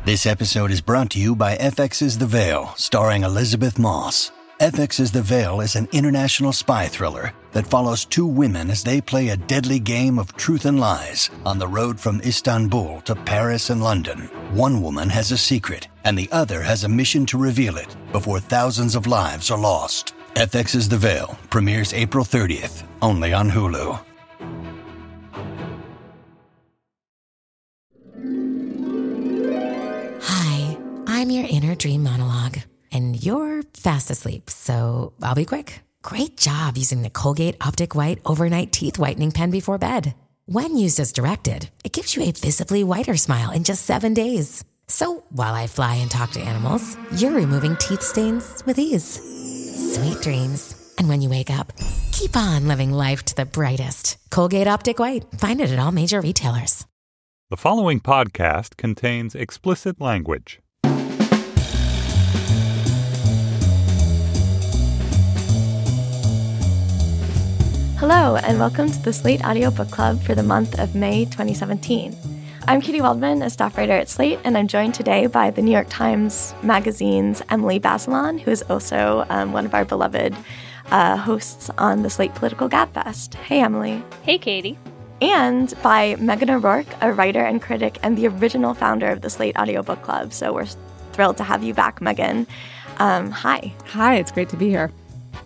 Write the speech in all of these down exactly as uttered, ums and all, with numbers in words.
This episode is brought to you by F X's The Veil, starring Elizabeth Moss. F X's The Veil is an international spy thriller that follows two women as they play a deadly game of truth and lies on the road from Istanbul to Paris and London. One woman has a secret, and the other has a mission to reveal it before thousands of lives are lost. F X's The Veil premieres April thirtieth, only on Hulu. Hi, I'm your inner dream monologue, and you're fast asleep, so I'll be quick. Great job using the Colgate Optic White Overnight Teeth Whitening Pen before bed. When used as directed, it gives you a visibly whiter smile in just seven days. So while I fly and talk to animals, you're removing teeth stains with ease. Sweet dreams. And when you wake up, keep on living life to the brightest. Colgate Optic White. Find it at all major retailers. The following podcast contains explicit language. Hello, and welcome to the Slate Audiobook Club for the month of May twenty seventeen. I'm Katie Waldman, a staff writer at Slate, and I'm joined today by the New York Times Magazine's Emily Bazelon, who is also um, one of our beloved uh, hosts on the Slate Political Gabfest. Hey, Emily. Hey, Katie. And by Megan O'Rourke, a writer and critic and the original founder of the Slate Audiobook Club. So we're thrilled to have you back, Megan. Um, hi. Hi, it's great to be here.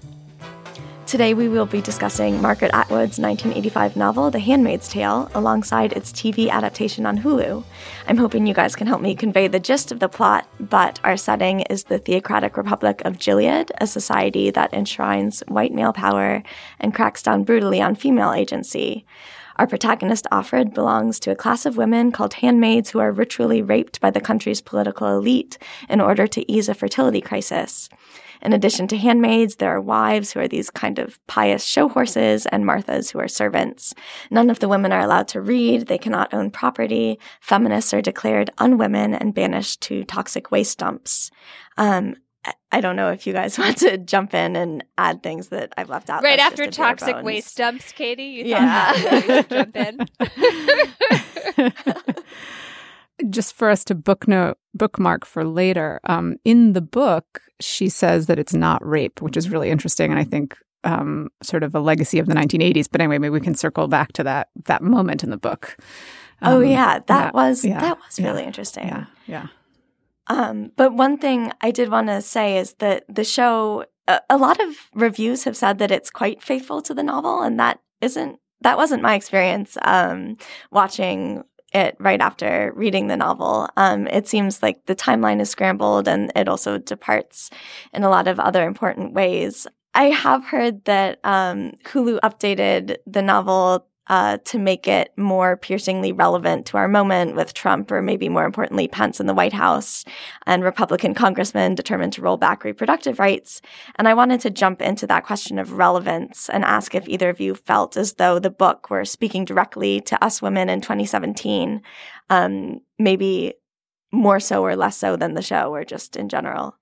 Today we will be discussing Margaret Atwood's nineteen eighty-five novel, The Handmaid's Tale, alongside its T V adaptation on Hulu. I'm hoping you guys can help me convey the gist of the plot, but our setting is the Theocratic Republic of Gilead, a society that enshrines white male power and cracks down brutally on female agency. Our protagonist, Offred, belongs to a class of women called handmaids who are ritually raped by the country's political elite in order to ease a fertility crisis. In addition to handmaids, there are wives who are these kind of pious show horses and Marthas who are servants. None of the women are allowed to read. They cannot own property. Feminists are declared unwomen and banished to toxic waste dumps. Um, I don't know if you guys want to jump in and add things that I've left out. Right That's after toxic waste dumps, Katie, you yeah. thought you would jump in. Just for us to booknote, bookmark for later, um, in the book, she says that it's not rape, which is really interesting, and I think um, sort of a legacy of the nineteen eighties. But anyway, maybe we can circle back to that that moment in the book. Um, oh yeah, that yeah, was yeah, that was really yeah, interesting. Yeah, yeah. Um, but one thing I did want to say is that the show, a, a lot of reviews have said that it's quite faithful to the novel, and that isn't that wasn't my experience um, watching it right after reading the novel. Um, it seems like the timeline is scrambled, and it also departs in a lot of other important ways. I have heard that um, Hulu updated the novel uh, to make it more piercingly relevant to our moment with Trump, or maybe more importantly, Pence in the White House and Republican congressmen determined to roll back reproductive rights. And I wanted to jump into that question of relevance and ask if either of you felt as though the book were speaking directly to us women in twenty seventeen, um, maybe more so or less so than the show, or just in general.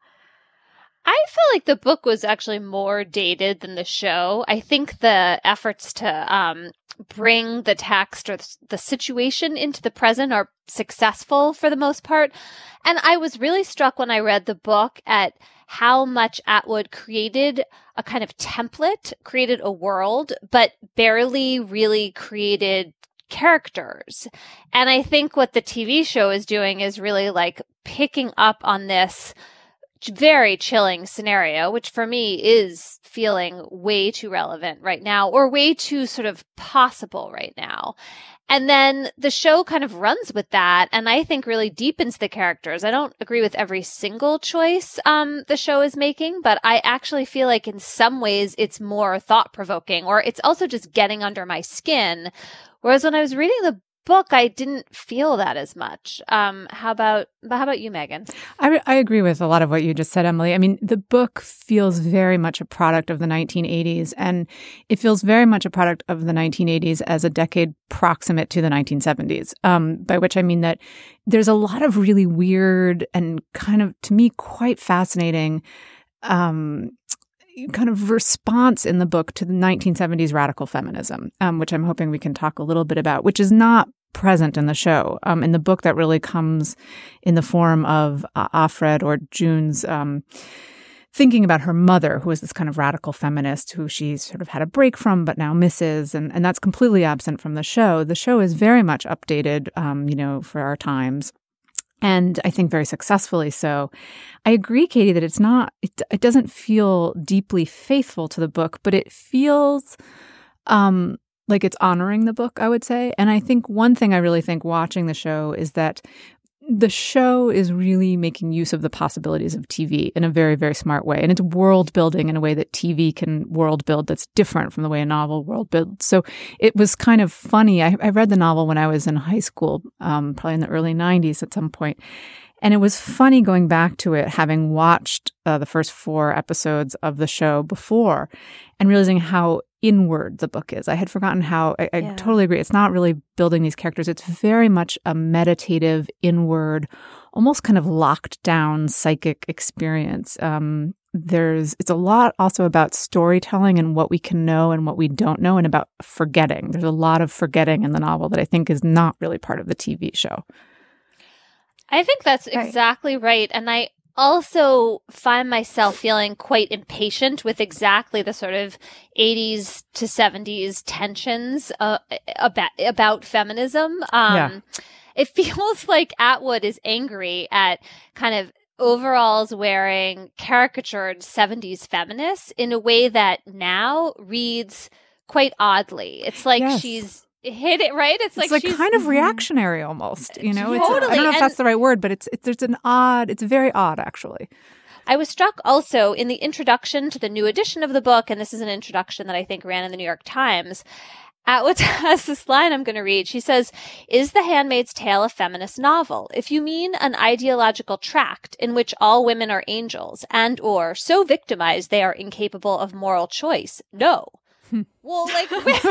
I feel like the book was actually more dated than the show. I think the efforts to um, bring the text or the situation into the present are successful for the most part. And I was really struck when I read the book at how much Atwood created a kind of template, created a world, but barely really created characters. And I think what the T V show is doing is really like picking up on this very chilling scenario, which for me is feeling way too relevant right now, or way too sort of possible right now. And then the show kind of runs with that, and I think really deepens the characters. I don't agree with every single choice um, the show is making, but I actually feel like in some ways it's more thought-provoking, or it's also just getting under my skin. Whereas when I was reading the book, I didn't feel that as much. Um, how about how about you, Megan? I, I agree with a lot of what you just said, Emily. I mean, the book feels very much a product of the nineteen eighties, and it feels very much a product of the nineteen eighties as a decade proximate to the nineteen seventies, um, by which I mean that there's a lot of really weird and kind of, to me, quite fascinating um kind of response in the book to the nineteen seventies radical feminism, um, which I'm hoping we can talk a little bit about, which is not present in the show. Um, in the book, that really comes in the form of uh, Offred or June's um, thinking about her mother, who is this kind of radical feminist who she's sort of had a break from but now misses, and, and that's completely absent from the show. The show is very much updated, um, you know, for our times. And I think very successfully so. I agree, Katie, that it's not, it, it doesn't feel deeply faithful to the book, but it feels um, like it's honoring the book, I would say. And I think one thing I really think watching the show is that the show is really making use of the possibilities of T V in a very, very smart way. And it's world building in a way that T V can world build that's different from the way a novel world builds. So it was kind of funny. I, I read the novel when I was in high school, um, probably in the early nineties at some point. And it was funny going back to it, having watched uh, the first four episodes of the show before and realizing how inward the book is. I had forgotten how, I, I yeah. totally agree. It's not really building these characters. It's very much a meditative, inward, almost kind of locked down psychic experience. Um, there's, it's a lot also about storytelling and what we can know and what we don't know, and about forgetting. There's a lot of forgetting in the novel that I think is not really part of the T V show. I think that's right. exactly right. And I also find myself feeling quite impatient with exactly the sort of eighties to seventies tensions uh, about, about feminism. Um, yeah. It feels like Atwood is angry at kind of overalls wearing caricatured seventies feminists in a way that now reads quite oddly. It's like yes. she's hit it right. It's like, it's like she's kind of reactionary almost, you know, totally. It's, I don't know if and that's the right word, but it's, it's, there's an odd, it's very odd actually. I was struck also in the introduction to the new edition of the book, and this is an introduction that I think ran in the New York Times. Atwood has this line I'm going to read. She says, "Is The Handmaid's Tale a feminist novel? If you mean an ideological tract in which all women are angels and or so victimized they are incapable of moral choice, no." Well, like, why is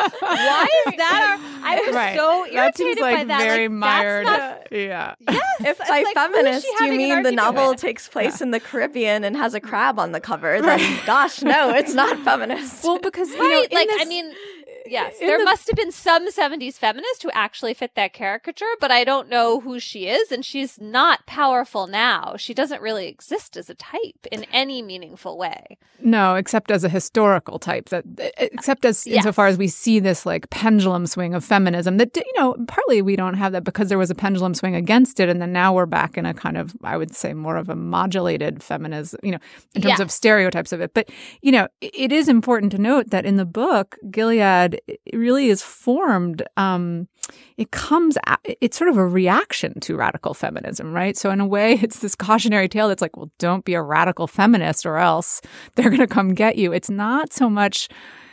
that? Our, I was right. so irritated that seems like by that. very like, mired. Not, yeah. Yes. If by like, feminist you mean the novel with? takes place yeah. in the Caribbean and has a crab on the cover, then gosh, no, it's not feminist. Well, because you right, know, like this, I mean. Yes, there the, must have been some seventies feminist who actually fit that caricature, but I don't know who she is, and she's not powerful now. She doesn't really exist as a type in any meaningful way. No, except as a historical type. That, except as yes. insofar as we see this like pendulum swing of feminism. That, you know, partly we don't have that because there was a pendulum swing against it, and then now we're back in a kind of, I would say, more of a modulated feminism, you know, in terms yeah. of stereotypes of it. But you know, it is important to note that in the book, Gilead. It really is formed. Um, it comes. At, it's sort of a reaction to radical feminism, right? So in a way, it's this cautionary tale that's like, well, don't be a radical feminist, or else they're going to come get you. It's not so much.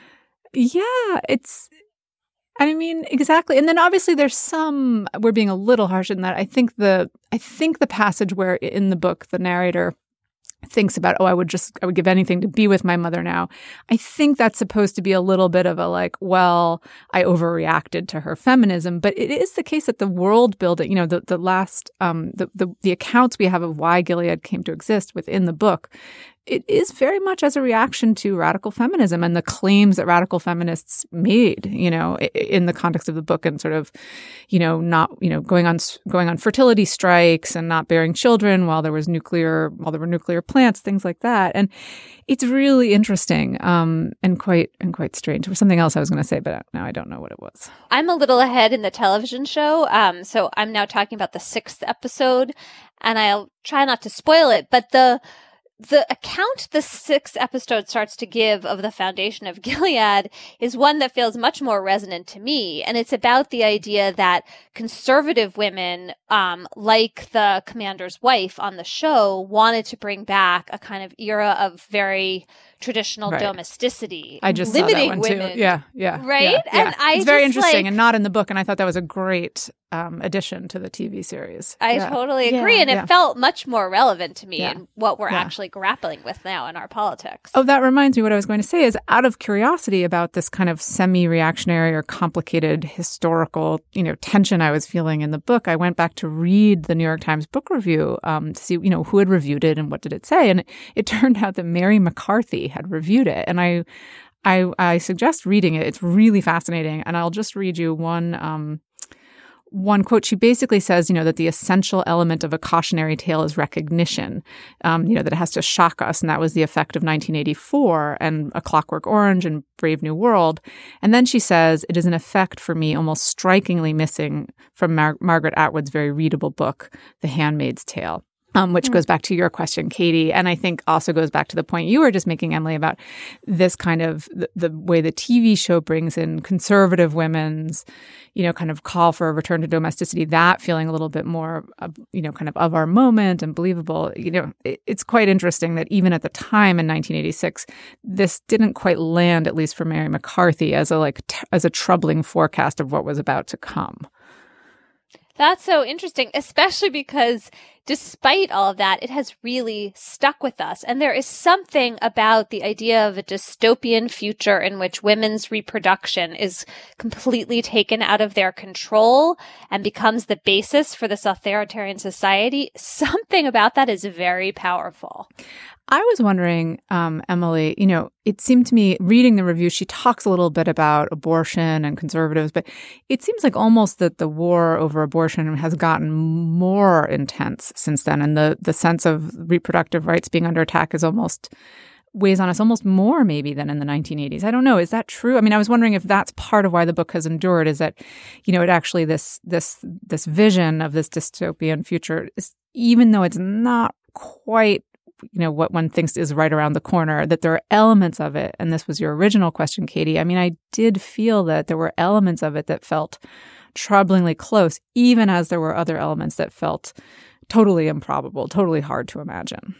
Yeah, it's. I mean, exactly. And then obviously, there's some. We're being a little harsh in that. I think the. I think the passage where in the book the narrator thinks about, oh, I would just, I would give anything to be with my mother now. I think that's supposed to be a little bit of a like, well, I overreacted to her feminism. But it is the case that the world building, you know, the, the last, um, the, the, the accounts we have of why Gilead came to exist within the book, it is very much as a reaction to radical feminism and the claims that radical feminists made, you know, in the context of the book, and sort of, you know, not, you know, going on going on fertility strikes and not bearing children while there was nuclear, while there were nuclear plants, things like that. And it's really interesting um, and quite and quite strange. There was something else I was going to say, but now I don't know what it was. I'm a little ahead in the television show, um, so I'm now talking about the sixth episode, and I'll try not to spoil it, but the The account the sixth episode starts to give of the foundation of Gilead is one that feels much more resonant to me. And it's about the idea that conservative women, um, like the commander's wife on the show, wanted to bring back a kind of era of very traditional right. domesticity. I just limiting saw that one women, too. Yeah, yeah. Right? Yeah, yeah. And I it's very just, interesting like, and not in the book. And I thought that was a great um, addition to the T V series. I yeah. totally agree. Yeah, and it yeah. felt much more relevant to me yeah. in what we're yeah. actually grappling with now in our politics. Oh, that reminds me what I was going to say is out of curiosity about this kind of semi-reactionary or complicated historical, you know, tension I was feeling in the book, I went back to read the New York Times book review um, to see, you know, who had reviewed it and what did it say. And it, it turned out that Mary McCarthy had reviewed it. And I, I, I suggest reading it. It's really fascinating. And I'll just read you one, um, one quote, she basically says, you know, that the essential element of a cautionary tale is recognition, um, you know, that it has to shock us. And that was the effect of nineteen eighty-four and A Clockwork Orange and Brave New World. And then she says, it is an effect for me almost strikingly missing from Mar- Margaret Atwood's very readable book, The Handmaid's Tale. Um, which goes back to your question, Katie, and I think also goes back to the point you were just making, Emily, about this kind of the, the way the T V show brings in conservative women's, you know, kind of call for a return to domesticity, that feeling a little bit more, uh, you know, kind of of our moment and believable. You know, it, it's quite interesting that even at the time in nineteen eighty-six, this didn't quite land, at least for Mary McCarthy, as a like t- as a troubling forecast of what was about to come. That's so interesting, especially because despite all of that, it has really stuck with us. And there is something about the idea of a dystopian future in which women's reproduction is completely taken out of their control and becomes the basis for this authoritarian society. Something about that is very powerful. I was wondering, um, Emily, you know, it seemed to me, reading the review, she talks a little bit about abortion and conservatives, but it seems like almost that the war over abortion has gotten more intense since then. And the, the sense of reproductive rights being under attack is almost, weighs on us almost more maybe than in the nineteen eighties. I don't know. Is that true? I mean, I was wondering if that's part of why the book has endured, is that, you know, it actually, this, this, this vision of this dystopian future, is, even though it's not quite, you know, what one thinks is right around the corner, that there are elements of it. And this was your original question, Katie. I mean, I did feel that there were elements of it that felt troublingly close, even as there were other elements that felt totally improbable, totally hard to imagine.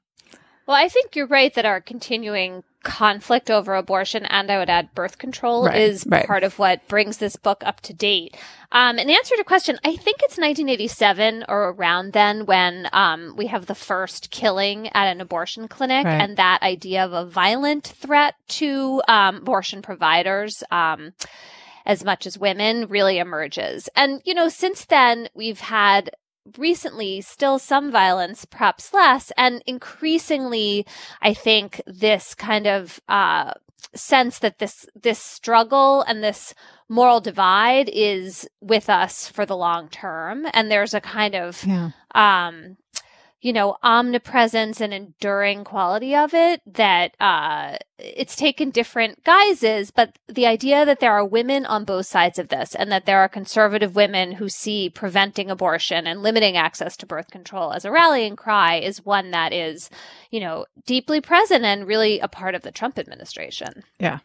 Well, I think you're right that our continuing conflict over abortion, and I would add birth control, right, is right. part of what brings this book up to date. Um, in answer to your question, I think it's nineteen eighty-seven or around then when um, we have the first killing at an abortion clinic, right. and that idea of a violent threat to um, abortion providers, um, as much as women, really emerges. And, you know, since then, we've had recently still some violence, perhaps less, and increasingly, I think this kind of uh, sense that this this struggle and this moral divide is with us for the long term, and there's a kind of yeah. um, you know, omnipresence and enduring quality of it that uh, it's taken different guises. But the idea that there are women on both sides of this and that there are conservative women who see preventing abortion and limiting access to birth control as a rallying cry is one that is, you know, deeply present and really a part of the Trump administration. Yeah.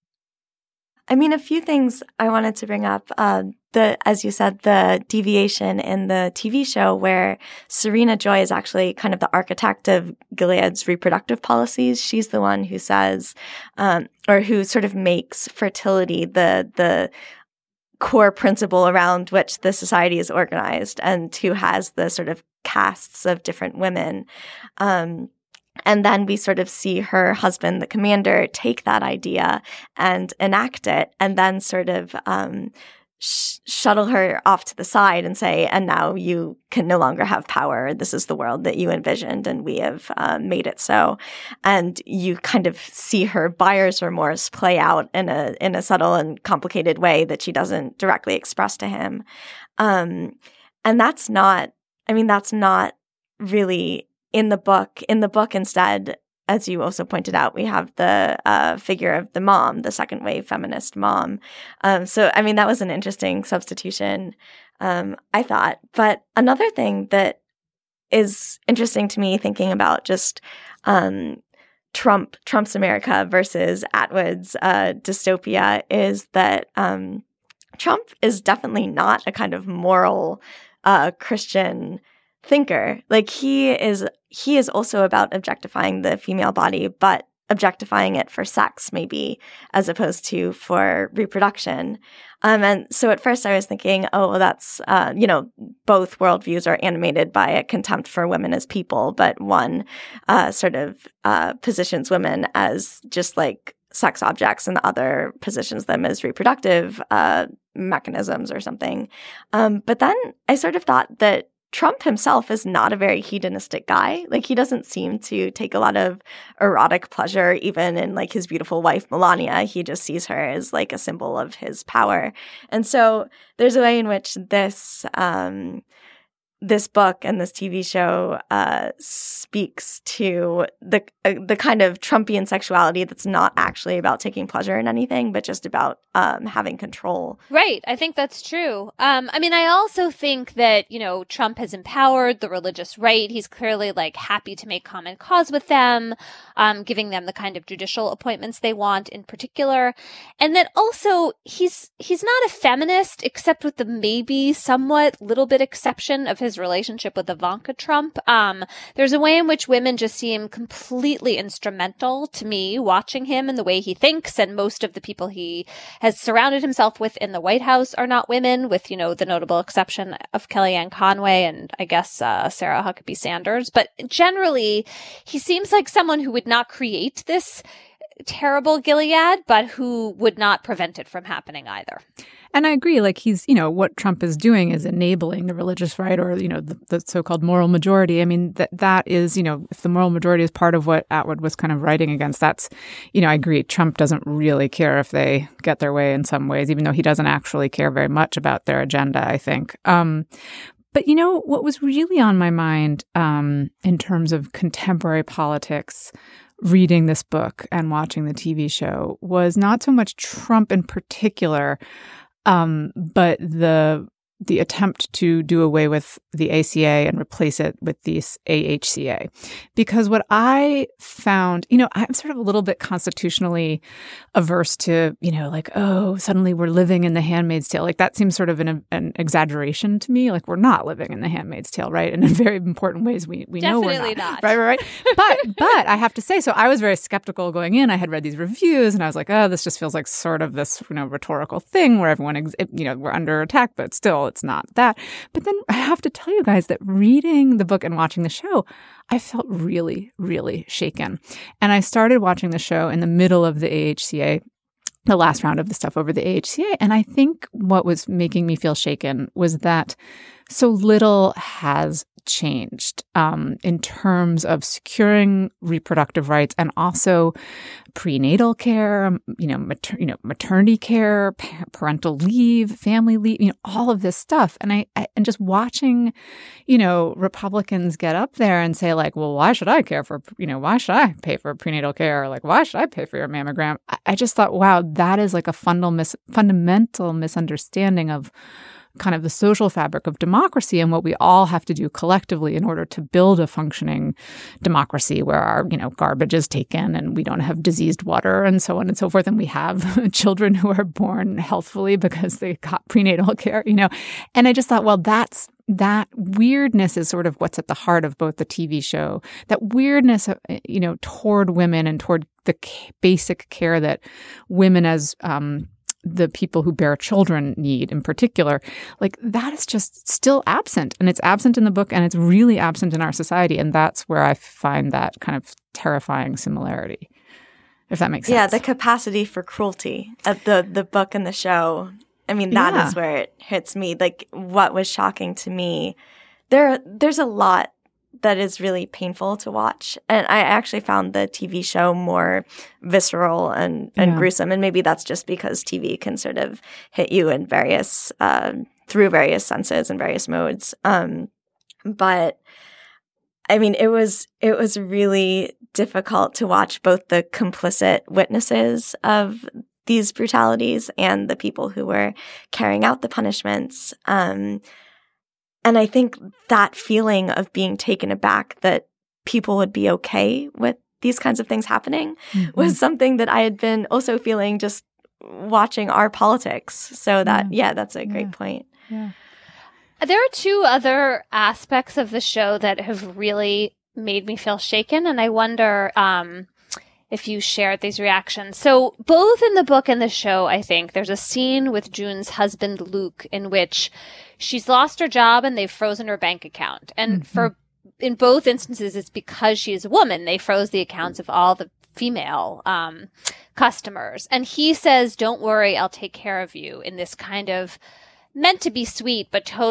I mean, a few things I wanted to bring up. Uh, the, as you said, the deviation in the T V show where Serena Joy is actually kind of the architect of Gilead's reproductive policies. She's the one who says, um, or who sort of makes fertility the the core principle around which the society is organized, and who has the sort of castes of different women. Um, And then we sort of see her husband, the commander, take that idea and enact it, and then sort of um, sh- shuttle her off to the side and say, and now you can no longer have power. This is the world that you envisioned, and we have uh, made it so. And you kind of see her buyer's remorse play out in a in a subtle and complicated way that she doesn't directly express to him. Um, and that's not, I mean, that's not really in the book. In the book, instead, as you also pointed out, we have the uh, figure of the mom, the second wave feminist mom. Um, so, I mean, that was an interesting substitution, um, I thought. But another thing that is interesting to me, thinking about just um, Trump, Trump's America versus Atwood's uh, dystopia, is that um, Trump is definitely not a kind of moral uh, Christian thinker. Like he is, he is also about objectifying the female body, but objectifying it for sex, maybe, as opposed to for reproduction. Um, and so at first I was thinking, oh, well, that's, uh, you know, both worldviews are animated by a contempt for women as people, but one uh, sort of uh, positions women as just like sex objects, and the other positions them as reproductive uh, mechanisms or something. Um, but then I sort of thought that Trump himself is not a very hedonistic guy. Like, he doesn't seem to take a lot of erotic pleasure, even in like his beautiful wife, Melania. He just sees her as like a symbol of his power. And so there's a way in which this, um, this book and this T V show uh, speaks to the uh, the kind of Trumpian sexuality that's not actually about taking pleasure in anything, but just about um, having control. Right. I think that's true. Um, I mean, I also think that, you know, Trump has empowered the religious right. He's clearly like happy to make common cause with them, um, giving them the kind of judicial appointments they want in particular. And that also he's he's not a feminist, except with the maybe somewhat little bit exception of his relationship with Ivanka Trump. Um, there's a way in which women just seem completely instrumental to me watching him and the way he thinks. And most of the people he has surrounded himself with in the White House are not women, with, you know, the notable exception of Kellyanne Conway and I guess uh, Sarah Huckabee Sanders. But generally, he seems like someone who would not create this terrible Gilead, but who would not prevent it from happening either. And I agree, like he's, you know, what Trump is doing is enabling the religious right or, you know, the, the so-called moral majority. I mean, that that is, you know, if the moral majority is part of what Atwood was kind of writing against, that's, you know, I agree. Trump doesn't really care if they get their way in some ways, even though he doesn't actually care very much about their agenda, I think. Um, but, you know, what was really on my mind um, in terms of contemporary politics reading this book and watching the T V show was not so much Trump in particular, Um, but the the attempt to do away with the A C A and replace it with the A H C A. Because what I found, you know, I'm sort of a little bit constitutionally averse to, you know, like, oh, suddenly we're living in the Handmaid's Tale. Like that seems sort of an, an exaggeration to me. Like we're not living in the Handmaid's Tale, right? And in very important ways, we, we know we're not. not. Right, right, right. But, but I have to say, so I was very skeptical going in. I had read these reviews and I was like, oh, this just feels like sort of this, you know, rhetorical thing where everyone, ex- you know, we're under attack, but still it's not that. But then I have to tell you guys that reading the book and watching the show, I felt really, really shaken. And I started watching the show in the middle of the A H C A, the last round of the stuff over the A H C A. And I think what was making me feel shaken was that so little has changed um, in terms of securing reproductive rights and also prenatal care, you know, mater- you know, maternity care, pa- parental leave, family leave, you know, all of this stuff. And I, I and just watching, you know, Republicans get up there and say like, well, why should I care for, you know, why should I pay for prenatal care? Or like, why should I pay for your mammogram? I, I just thought, wow, that is like a fundamental mis- fundamental misunderstanding of kind of the social fabric of democracy and what we all have to do collectively in order to build a functioning democracy where our, you know, garbage is taken and we don't have diseased water and so on and so forth. And we have children who are born healthfully because they got prenatal care, you know. And I just thought, well, that's that weirdness is sort of what's at the heart of both the T V show, that weirdness, you know, toward women and toward the basic care that women as um the people who bear children need in particular, like that is just still absent. And it's absent in the book and it's really absent in our society. And that's where I find that kind of terrifying similarity, if that makes sense. Yeah, the capacity for cruelty of the, the book and the show. I mean, that yeah. is where it hits me. Like what was shocking to me, there there's a lot that is really painful to watch. And I actually found the T V show more visceral and, and yeah. gruesome. And maybe that's just because T V can sort of hit you in various, uh, through various senses and various modes. Um, but I mean, it was, it was really difficult to watch both the complicit witnesses of these brutalities and the people who were carrying out the punishments. Um, And I think that feeling of being taken aback that people would be okay with these kinds of things happening mm-hmm. was something that I had been also feeling just watching our politics. So that, yeah, yeah that's a great yeah. point. Yeah. There are two other aspects of the show that have really made me feel shaken. And I wonder um, if you shared these reactions. So both in the book and the show, I think, there's a scene with June's husband, Luke, in which she's lost her job and they've frozen her bank account. And mm-hmm. for in both instances, it's because she is a woman. They froze the accounts of all the female um, customers. And he says, don't worry, I'll take care of you, in this kind of meant to be sweet, but totally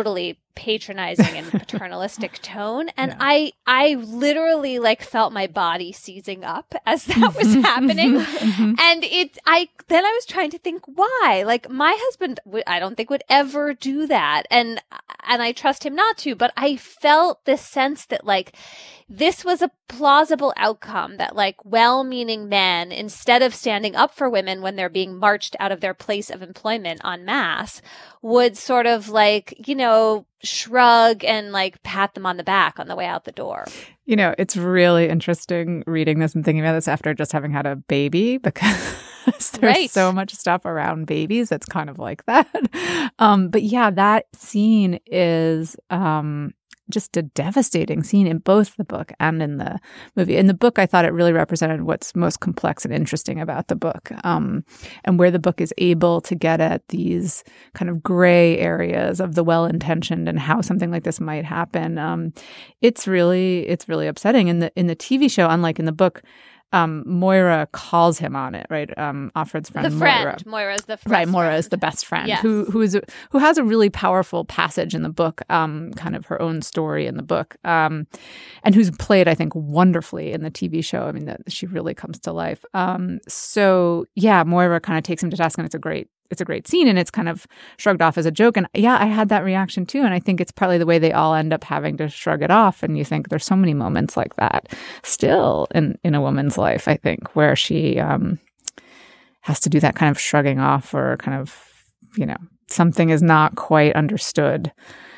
patronizing and paternalistic tone. And Yeah. I I literally like felt my body seizing up as that was happening. Mhm. And it I then I was trying to think why. Like my husband w- I don't think would ever do that. And and I trust him not to, but I felt this sense that like this was a plausible outcome, that like well-meaning men, instead of standing up for women when they're being marched out of their place of employment en masse, would sort of like, you know, shrug and like pat them on the back on the way out the door. You know, it's really interesting reading this and thinking about this after just having had a baby, because there's Right. so much stuff around babies that's kind of like that. Um, but yeah, that scene is um, just a devastating scene in both the book and in the movie. In the book, I thought it really represented what's most complex and interesting about the book, um, and where the book is able to get at these kind of gray areas of the well-intentioned and how something like this might happen. Um, it's really, it's really upsetting. In the in the T V show, unlike in the book, um, Moira calls him on it, right? Um, Offred's friend, The friend. Moira. Moira's the Right, Moira friend. is the best friend, Yes. who who is a, who has a really powerful passage in the book, um, kind of her own story in the book, um, and who's played, I think, wonderfully in the T V show. I mean, that she really comes to life. Um, so yeah, Moira kind of takes him to task, and it's a great it's a great scene, and it's kind of shrugged off as a joke. And yeah, I had that reaction too, and I think it's partly the way they all end up having to shrug it off. And you think there's so many moments like that still in in a woman's life, I think, where she um, has to do that kind of shrugging off, or kind of, you know, something is not quite understood.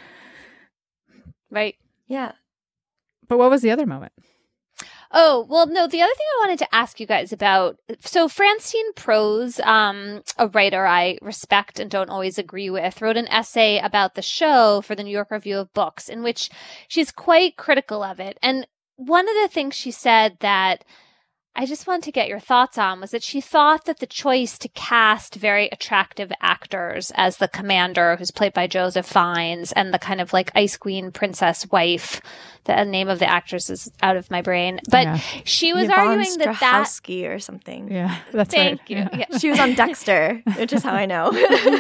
Right. Yeah. But what was the other moment? Oh, well, no, the other thing I wanted to ask you guys about, so Francine Prose, um, a writer I respect and don't always agree with, wrote an essay about the show for the New York Review of Books, in which she's quite critical of it. And one of the things she said that I just wanted to get your thoughts on was that she thought that the choice to cast very attractive actors as the commander, who's played by Joseph Fiennes, and the kind of like Ice Queen princess wife, the name of the actress is out of my brain, but Yeah. she was Yvonne arguing that that Strahovski or something. Yeah, that's thank right. you. Yeah. Yeah. She was on Dexter, which is how I know.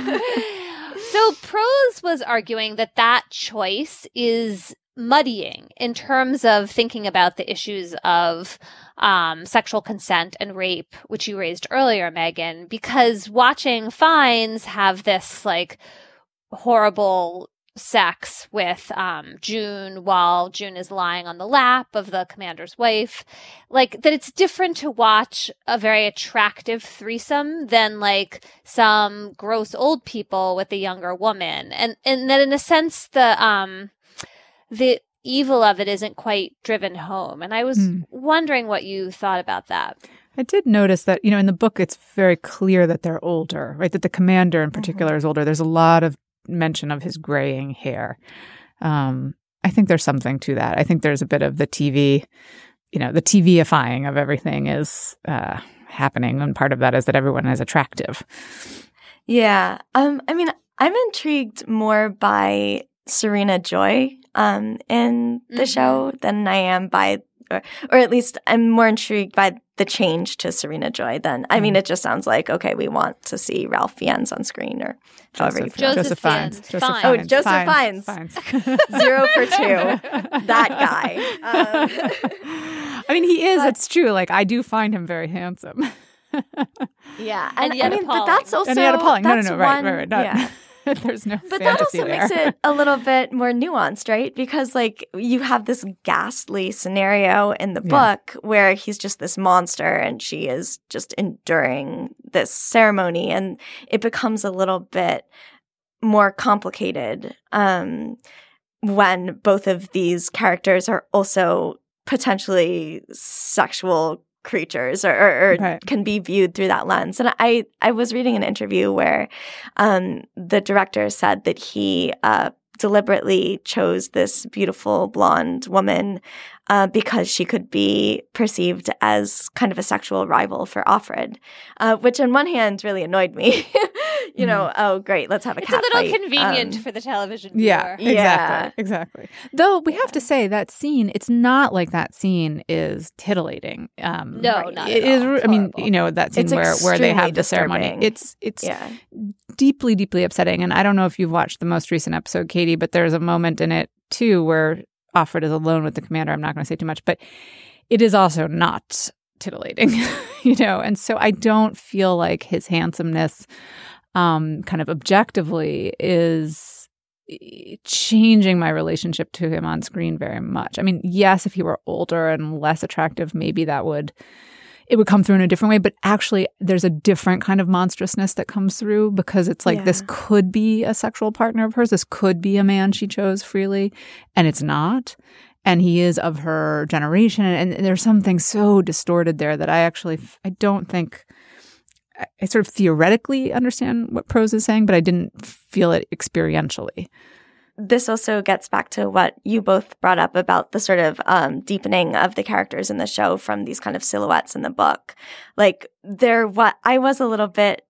So Prose was arguing that that choice is muddying in terms of thinking about the issues of um, sexual consent and rape, which you raised earlier, Megan, because watching Fiennes have this like horrible sex with um, June while June is lying on the lap of the commander's wife, like that it's different to watch a very attractive threesome than like some gross old people with a younger woman. And, and that in a sense, the, um, the evil of it isn't quite driven home. And I was Hmm. wondering what you thought about that. I did notice that, you know, in the book, it's very clear that they're older, right? That the commander in particular Mm-hmm. is older. There's a lot of mention of his graying hair. Um, I think there's something to that. I think there's a bit of the T V, you know, the T V-ifying of everything is uh, happening. And part of that is that everyone is attractive. Yeah. Um, I mean, I'm intrigued more by Serena Joy um, in the Mhm. show than I am by, or, or at least I'm more intrigued by the change to Serena Joy than, I mean, it just sounds like, okay, we want to see Ralph Fiennes on screen or however you Joseph, pronounce Joseph Joseph Fiennes. Fiennes. Joseph Fiennes. Fiennes. Oh, Joseph Fiennes. Fiennes. Fiennes. Zero for two. That guy. Um, I mean, he is. But- It's true. Like, I do find him very handsome. yeah. And And, yet I mean, but appalling. that's also, and yet appalling. No, no, that's no. Right, one- right, right. Not, yeah. There's no But that fantasy also there. makes it a little bit more nuanced, right? Because like you have this ghastly scenario in the Yeah. book where he's just this monster and she is just enduring this ceremony, and it becomes a little bit more complicated um, when both of these characters are also potentially sexual creatures, or, or, or Right. can be viewed through that lens. And I, I was reading an interview where um, the director said that he uh, deliberately chose this beautiful blonde woman uh, because she could be perceived as kind of a sexual rival for Offred, uh, which on one hand really annoyed me, you know, mm. oh, great, let's have a it's cat It's a little fight. convenient um, for the television viewer. Yeah, exactly. Yeah. Exactly. Though we yeah. have to say that scene, it's not like that scene is titillating. Um, no, right. not it at all. is. I mean, you know, that scene it's where, where they have the disturbing. ceremony. It's it's yeah. deeply, deeply upsetting. And I don't know if you've watched the most recent episode, Katie, but there's a moment in it, too, where Offred is alone with the commander. I'm not going to say too much, but it is also not titillating, you know? And so I don't feel like his handsomeness um, kind of objectively is changing my relationship to him on screen very much. I mean, yes, if he were older and less attractive, maybe that would, it would come through in a different way. But actually, there's a different kind of monstrousness that comes through because it's like, yeah. this could be a sexual partner of hers. This could be a man she chose freely, and it's not. And he is of her generation. And there's something so distorted there that I actually, I don't think, I sort of theoretically understand what Prose is saying, but I didn't feel it experientially. This also gets back to what you both brought up about the sort of um, deepening of the characters in the show from these kind of silhouettes in the book. Like there, what I was a little bit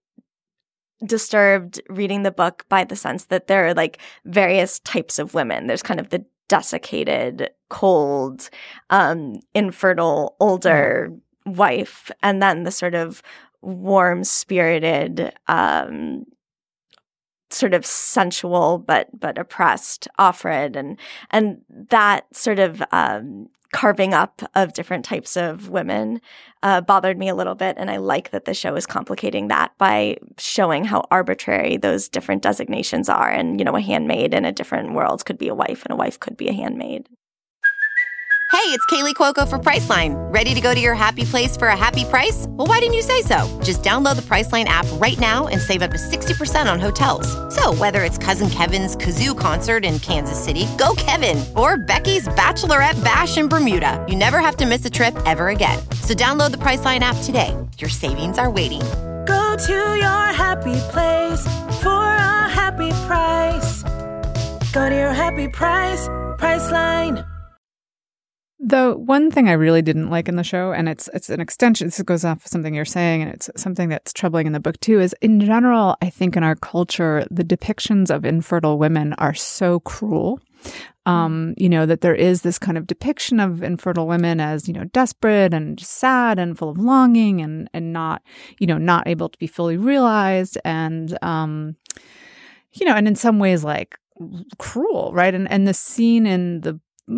disturbed reading the book by the sense that there are like various types of women. There's kind of the desiccated, cold, um, infertile, older mm. wife, and then the sort of warm-spirited, um, sort of sensual but but oppressed Offred, and and that sort of um, carving up of different types of women uh, bothered me a little bit, and I like that the show is complicating that by showing how arbitrary those different designations are. And, you know, a handmaid in a different world could be a wife, and a wife could be a handmaid. Hey, it's Kaylee Cuoco for Priceline. Ready to go to your happy place for a happy price? Well, why didn't you say so? Just download the Priceline app right now and save up to sixty percent on hotels. So whether it's Cousin Kevin's Kazoo Concert in Kansas City, go Kevin, or Becky's Bachelorette Bash in Bermuda, you never have to miss a trip ever again. So download the Priceline app today. Your savings are waiting. Go to your happy place for a happy price. Go to your happy price, Priceline. The one thing I really didn't like in the show, and it's it's an extension, this goes off of something you're saying, and it's something that's troubling in the book too, is in general, I think in our culture, the depictions of infertile women are so cruel. Um, you know, that there is this kind of depiction of infertile women as, you know, desperate and sad and full of longing and, and not, you know, not able to be fully realized and, um, you know, and in some ways like cruel, right? And, and the scene in the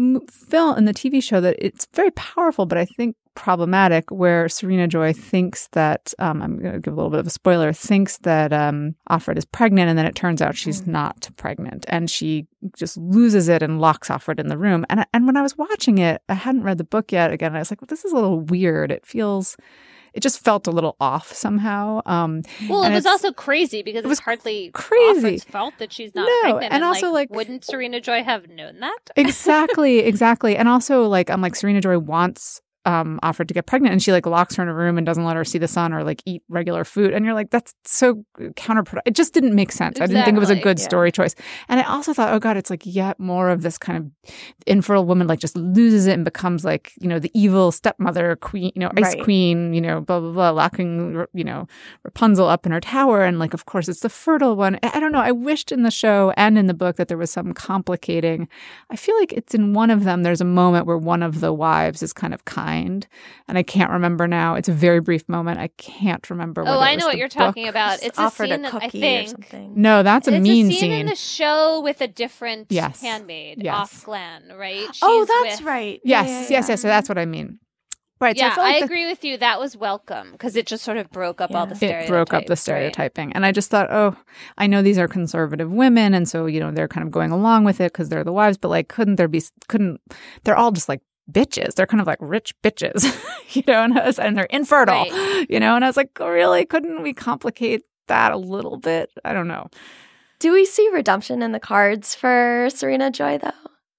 film in the T V show that it's very powerful, but I think problematic, where Serena Joy thinks that um, I'm going to give a little bit of a spoiler, thinks that um, Offred is pregnant, and then it turns out she's mm. not pregnant, and she just loses it and locks Offred in the room. And and when I was watching it, I hadn't read the book yet. Again, I was like, well, this is a little weird. It feels. It just felt a little off somehow. Um, well, it was also crazy because it was hardly crazy. Offred's fault that she's not no, pregnant. And, and also, like, like, wouldn't Serena Joy have known that? Exactly, exactly. And also, like, I'm like, Serena Joy wants um, Offred to get pregnant, and she like locks her in a room and doesn't let her see the sun or like eat regular food. And you're like, that's so counterproductive. It just didn't make sense. Exactly. I didn't think it was a good yeah. story choice. And I also thought, oh God, it's like yet more of this kind of infertile woman, like just loses it and becomes like, you know, the evil stepmother queen, you know, ice right. queen, you know, blah, blah, blah, locking, you know, Rapunzel up in her tower. And like, of course, it's the fertile one. I don't know. I wished in the show and in the book that there was some complicating. I feel like it's in one of them. There's a moment where one of the wives is kind of kind. And I can't remember now. It's a very brief moment. I can't remember. Oh, I know what book. you're talking about. It's a scene a that I think. Or something. No, that's a it's mean a scene, scene in the show with a different yes. handmaid, yes. off Glen, right? She's oh, that's with... right. Yes, yeah, yeah, yes, yeah. yes. So that's what I mean. Right. Yeah, so I, I like agree the, with you. That was welcome because it just sort of broke up yeah. all the stereotypes. It broke up the stereotyping. Right? And I just thought, oh, I know these are conservative women. And so, you know, they're kind of going along with it because they're the wives. But like, couldn't there be, couldn't, they're all just like bitches. They're kind of like rich bitches, you know, and, I was, and they're infertile, right. you know. And I was like, oh, really? Couldn't we complicate that a little bit? I don't know. Do we see redemption in the cards for Serena Joy, though?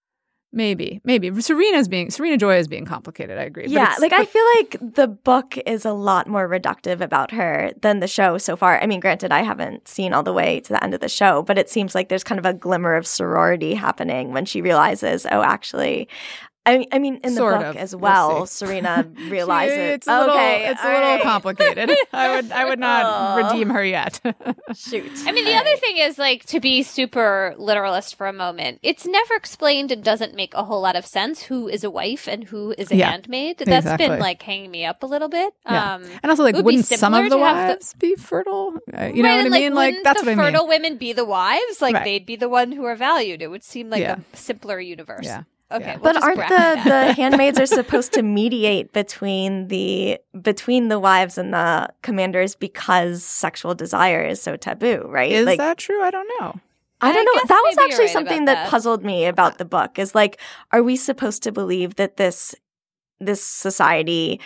Maybe, maybe. Serena's being, Serena Joy is being complicated, I agree. Yeah, but like but, I feel like the book is a lot more reductive about her than the show so far. I mean, granted, I haven't seen all the way to the end of the show, but it seems like there's kind of a glimmer of sorority happening when she realizes, oh, actually, I mean, I mean, in the Sort book of. as We'll well, see. Serena realizes She- it's a little, okay, it's a all little right. complicated. I would, I would not Oh. redeem her yet. Shoot. I mean, the All other right. thing is, like, to be super literalist for a moment, it's never explained and doesn't make a whole lot of sense who is a wife and who is a Yeah, handmaid. That's exactly. been, like, hanging me up a little bit. Yeah. Um, And also, like, it would be wouldn't some simpler of the to have the- wives be fertile? Uh, you right, know what and, I mean? Like, wouldn't that's the what I mean. fertile women be the wives? Like, Right. they'd be the one who are valued. It would seem like Yeah. a simpler universe. Yeah. Okay, Yeah. we'll But just aren't bracket that. the, the handmaids are supposed to mediate between the between the wives and the commanders because sexual desire is so taboo, right? Is like, that true? I don't know. I don't I know. guess That was maybe you're actually right something about that. that. puzzled me about the book. Is like, are we supposed to believe that this this society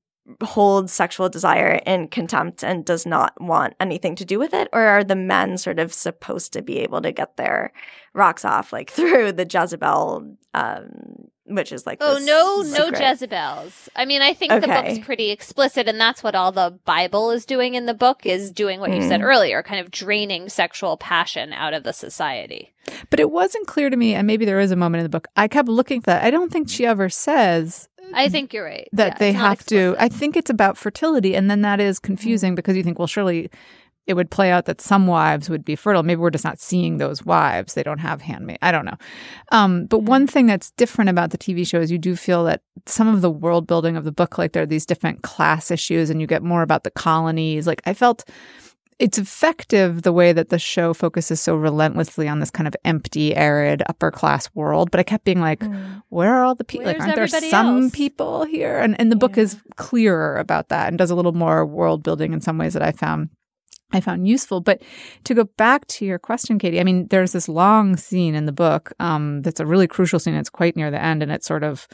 holds sexual in in contempt and does not want anything to do with it, or are the men sort of supposed to be able to get their rocks off like through the Jezebel, um, which is like Oh, this no, no secret- Jezebels. I mean, I think the Okay. book's pretty explicit, and that's what all the Bible is doing in the book, is doing what you said Mm. earlier, kind of draining sexual passion out of the society. But it wasn't clear to me, and maybe there is a moment in the book. I kept looking for that. I don't think she ever says I think you're right. that Yeah, they it's not have to. explicit. I think it's about fertility, and then that is confusing because you think, well, surely it would play out that some wives would be fertile. Maybe we're just not seeing those wives. They don't have handmaid. I don't know. Um, but one thing that's different about the T V show is you do feel that some of the world building of the book, like there are these different class issues, and you get more about the colonies. Like I felt it's effective the way that the show focuses so relentlessly on this kind of empty, arid, upper class world. But I kept being like, where are all the people? Like, Where's aren't there everybody some else? people here? And and the book is clearer about that and does a little more world building in some ways that I found I found useful. But to go back to your question, Katie, I mean, there's this long scene in the book um, that's a really crucial scene. It's quite near the end, and it's sort of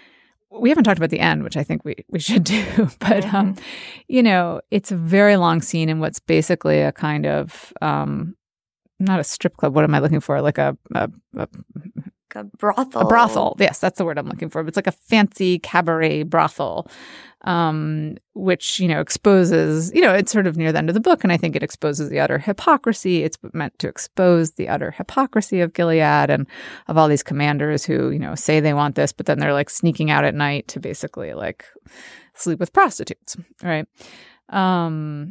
we haven't talked about the end, which I think we, we should do. But, um, you know, it's a very long scene in what's basically a kind of, um, not a strip club. What am I looking for? Like a, a, a, a brothel. a brothel. Yes, that's the word I'm looking for. But it's like a fancy cabaret brothel, um, which, you know, exposes, you know, it's sort of near the end of the book. And I think it exposes the utter hypocrisy. It's meant to expose the utter hypocrisy of Gilead and of all these commanders who, you know, say they want this, but then they're like sneaking out at night to basically like sleep with prostitutes. Right. Um,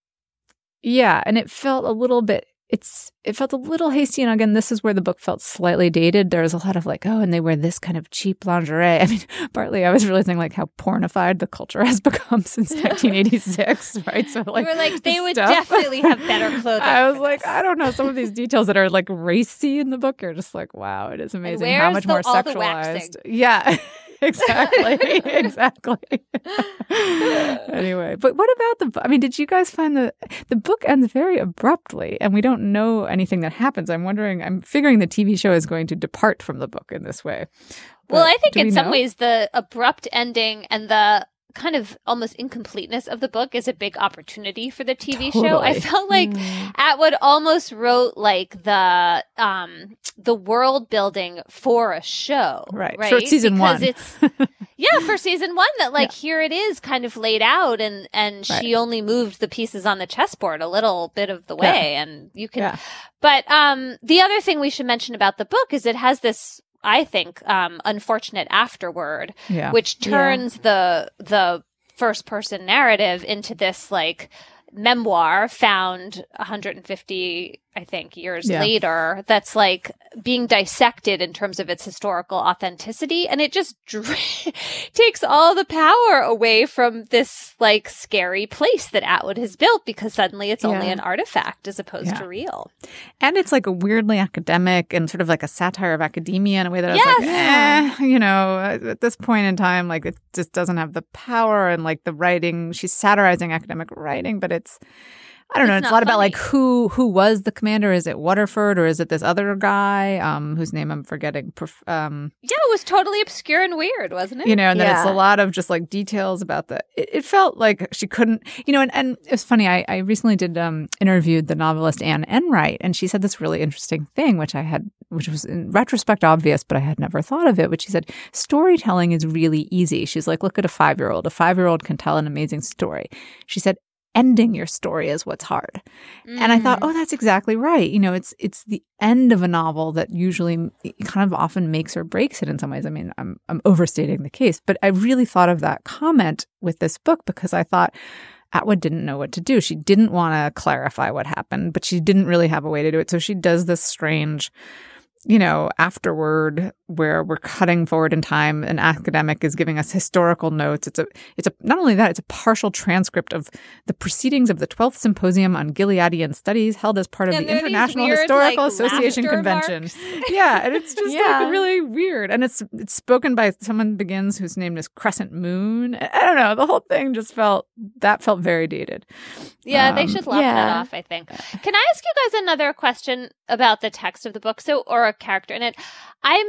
yeah. And it felt a little bit, It's it felt a little hasty, and again, this is where the book felt slightly dated. There was a lot of like, oh, and they wear this kind of cheap lingerie. I mean, partly I was realizing like how pornified the culture has become since nineteen eighty-six, right? So like, we were like, they the would stuff- definitely have better clothing. I was for like, this. I don't know, some of these details that are like racy in the book are just like, wow, it is amazing how where's much the- more all the sexualized. waxing? Yeah. Exactly. Exactly. Anyway, but what about the bu- I mean, did you guys find the the book ends very abruptly and we don't know anything that happens? I'm wondering, I'm figuring the T V show is going to depart from the book in this way. Well, But I think do we in some know? ways the abrupt ending and the kind of almost incompleteness of the book is a big opportunity for the T V show. I Totally. felt like Atwood almost wrote like the um the world building for a show. Right. Right. For season because one. it's yeah, for season one that like here it is kind of laid out and and she Right. only moved the pieces on the chessboard a little bit of the Yeah. way and you can Yeah. but um the other thing we should mention about the book is it has this I think um unfortunate afterword Yeah. which turns the the first person narrative into this like memoir found one hundred fifty I think years Yeah. later that's like being dissected in terms of its historical authenticity and it just dra- takes all the power away from this like scary place that Atwood has built because suddenly it's only Yeah. an artifact as opposed Yeah. to real. And it's like a weirdly academic and sort of like a satire of academia in a way that I was like, Yes. eh, you know, at this point in time, like it just doesn't have the power and like the writing. She's satirizing academic writing, but it's, I don't know. It's It's a not lot about funny. like who who was the commander? Is it Waterford or is it this other guy um, whose name I'm forgetting? Perf- Um, Yeah, it was totally obscure and weird, wasn't it? you know, and then it's a Yeah. lot of just like details about the. It, it felt like she couldn't, you know, and, and it's funny. I, I recently did um, interviewed the novelist Anne Enright, and she said this really interesting thing, which I had, which was in retrospect obvious, but I had never thought of it. Which she said, storytelling is really easy. She's like, look at a five year old. A five year old can tell an amazing story. She said. ending your story is what's hard. Mm. And I thought, oh, that's exactly right. You know, it's it's the end of a novel that usually kind of often makes or breaks it in some ways. I mean, I'm I'm overstating the case, but I really thought of that comment with this book because I thought Atwood didn't know what to do. She didn't want to clarify what happened, but she didn't really have a way to do it. So she does this strange, you know, afterword where we're cutting forward in time. An academic is giving us historical notes. It's a, it's a, not only that, it's a partial transcript of the proceedings of the twelfth Symposium on Gileadian Studies held as part of and the International weird, Historical like, Association Convention. Marks. Yeah, and it's just yeah. like really weird. And it's it's spoken by someone begins whose name is Crescent Moon. I don't know. The whole thing just felt, that felt very dated. Yeah, um, they should lock yeah. that off, I think. Can I ask you guys another question about the text of the book? So, or a character in it. I'm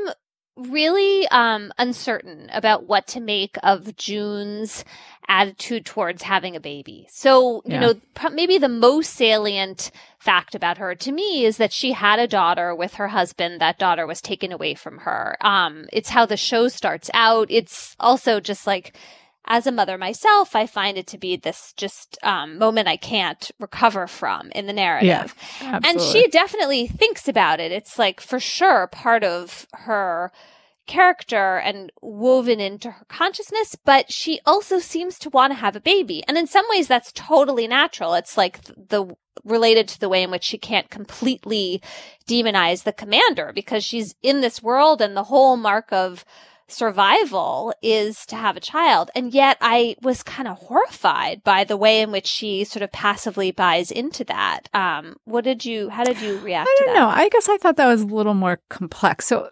really um, uncertain about what to make of June's attitude towards having a baby. So, you yeah. know, pr- maybe the most salient fact about her to me is that she had a daughter with her husband. That daughter was taken away from her. Um, it's how the show starts out. It's also just like, as a mother myself, I find it to be this just um, moment I can't recover from in the narrative. Yeah, and she definitely thinks about it. It's like for sure part of her character and woven into her consciousness, but she also seems to want to have a baby. And in some ways that's totally natural. It's like the related to the way in which she can't completely demonize the commander because she's in this world and the whole mark of survival is to have a child. And yet I was kind of horrified by the way in which she sort of passively buys into that. Um, what did you, how did you react I to don't that? know. I guess I thought that was a little more complex. So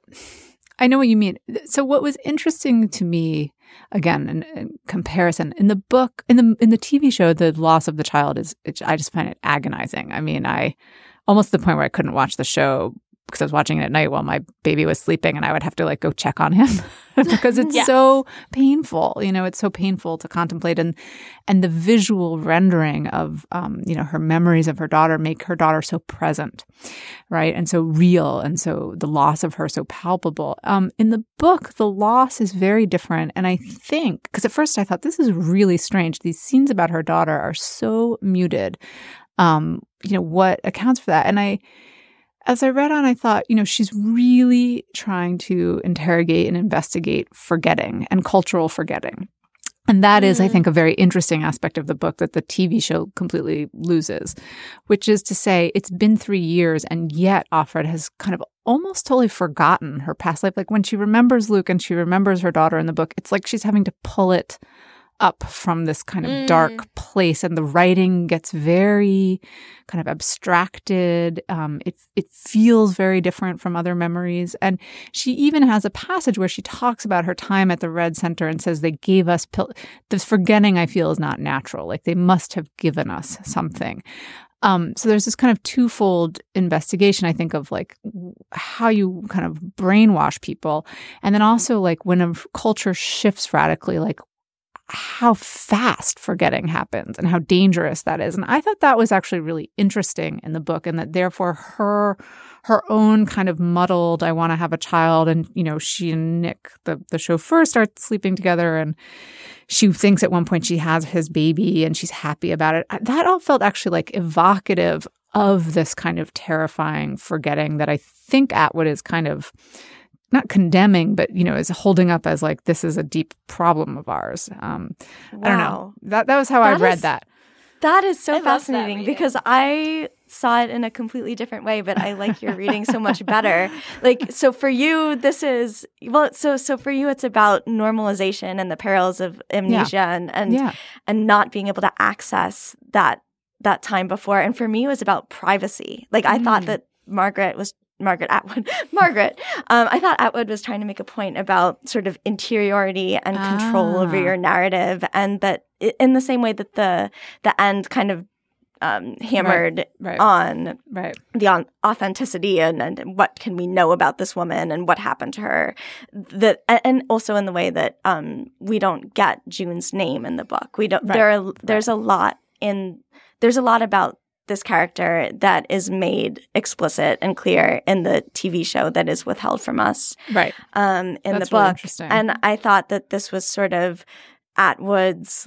I know what you mean. So what was interesting to me, again, in, in comparison, in the book, in the in the T V show, the loss of the child is, it, I just find it agonizing. I mean, I, almost to the point where I couldn't watch the show because I was watching it at night while my baby was sleeping and I would have to like go check on him because it's yes. so painful. You know, it's so painful to contemplate. And and the visual rendering of, um, you know, her memories of her daughter make her daughter so present, right? And so real. And so the loss of her so palpable. Um, in the book, the loss is very different. And I think, because at first I thought this is really strange. These scenes about her daughter are so muted. Um, you know, what accounts for that? And I, As I read on, I thought, you know, she's really trying to interrogate and investigate forgetting and cultural forgetting. And that mm. is, I think, a very interesting aspect of the book that the T V show completely loses, which is to say it's been three years and yet Offred has kind of almost totally forgotten her past life. Like when she remembers Luke and she remembers her daughter in the book, it's like she's having to pull it up from this kind of mm. dark place, and the writing gets very kind of abstracted. Um, it it feels very different from other memories. And she even has a passage where she talks about her time at the Red Center and says they gave us pill- the forgetting, I feel, is not natural. Like they must have given us something. Um, so there's this kind of twofold investigation, I think, of like how you kind of brainwash people, and then also like when a culture shifts radically, like how fast forgetting happens and how dangerous that is. And I thought that was actually really interesting in the book, and that therefore her her own kind of muddled, I want to have a child, and, you know, she and Nick, the, the chauffeur, start sleeping together, and she thinks at one point she has his baby and she's happy about it. That all felt actually like evocative of this kind of terrifying forgetting that I think Atwood is kind of not condemning, but, you know, is holding up as like, this is a deep problem of ours. Um, wow. I don't know. That that was how that I read is, that. That is so I fascinating because I saw it in a completely different way, but I like your reading so much better. Like, so for you, this is, well, so so for you, it's about normalization and the perils of amnesia yeah. and and, yeah. and not being able to access that that time before. And for me, it was about privacy. Like, I mm. thought that Margaret was Margaret Atwood. Margaret. Um, I thought Atwood was trying to make a point about sort of interiority and ah. control over your narrative, and that in the same way that the the end kind of um, hammered right. Right. on right. the on- authenticity and, and what can we know about this woman and what happened to her. That and also in the way that um, we don't get June's name in the book. We don't. Right. There are there's right. a lot in there's a lot about this character that is made explicit and clear in the T V show that is withheld from us. Right. Um, in That's the book. Really interesting. And I thought that this was sort of Atwood's like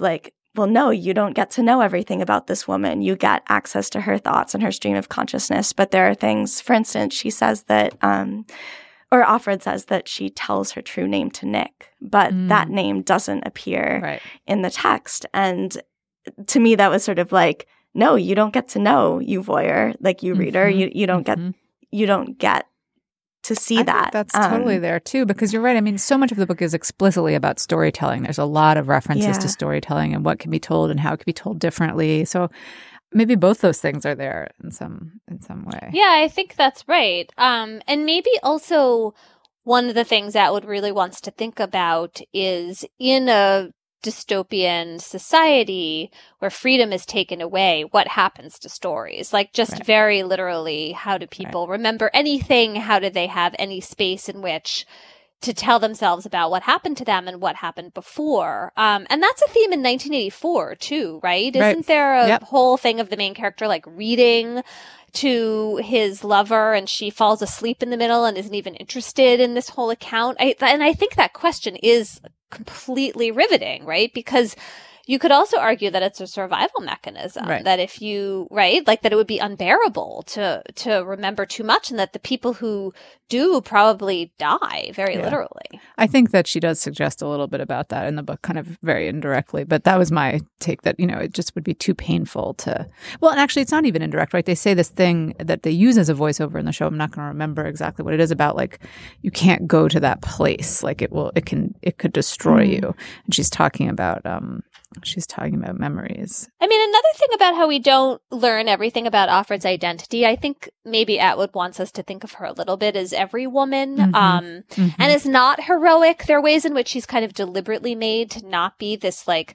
well, no, you don't get to know everything about this woman. You get access to her thoughts and her stream of consciousness. But there are things, for instance, she says that, um, or Offred says that she tells her true name to Nick, but mm. that name doesn't appear right. in the text. And to me, that was sort of like, no, you don't get to know, you voyeur, like you reader, mm-hmm. you you don't mm-hmm. get you don't get to see I that. Think that's um, totally there too, because you're right. I mean, so much of the book is explicitly about storytelling. There's a lot of references yeah. to storytelling and what can be told and how it can be told differently. So maybe both those things are there in some in some way. Yeah, I think that's right. Um, and maybe also one of the things Atwood really wants to think about is in a dystopian society where freedom is taken away, what happens to stories? Like just right. very literally, how do people right. remember anything? How do they have any space in which to tell themselves about what happened to them and what happened before? Um, and that's a theme in nineteen eighty-four too, right? right. Isn't there a yep. whole thing of the main character like reading to his lover and she falls asleep in the middle and isn't even interested in this whole account? I, and I think that question is completely riveting, right? Because you could also argue that it's a survival mechanism, right. that if you, right, like that it would be unbearable to to remember too much, and that the people who do probably die very yeah. literally. I think that she does suggest a little bit about that in the book, kind of very indirectly, but that was my take, that, you know, it just would be too painful to, well, and actually it's not even indirect, right? They say this thing that they use as a voiceover in the show. I'm not going to remember exactly what it is about, like, you can't go to that place, like it will, it can, it could destroy mm. you. And she's talking about, um, She's talking about memories. I mean, another thing about how we don't learn everything about Offred's identity, I think maybe Atwood wants us to think of her a little bit as every woman, mm-hmm. um, mm-hmm. and is not heroic. There are ways in which she's kind of deliberately made to not be this like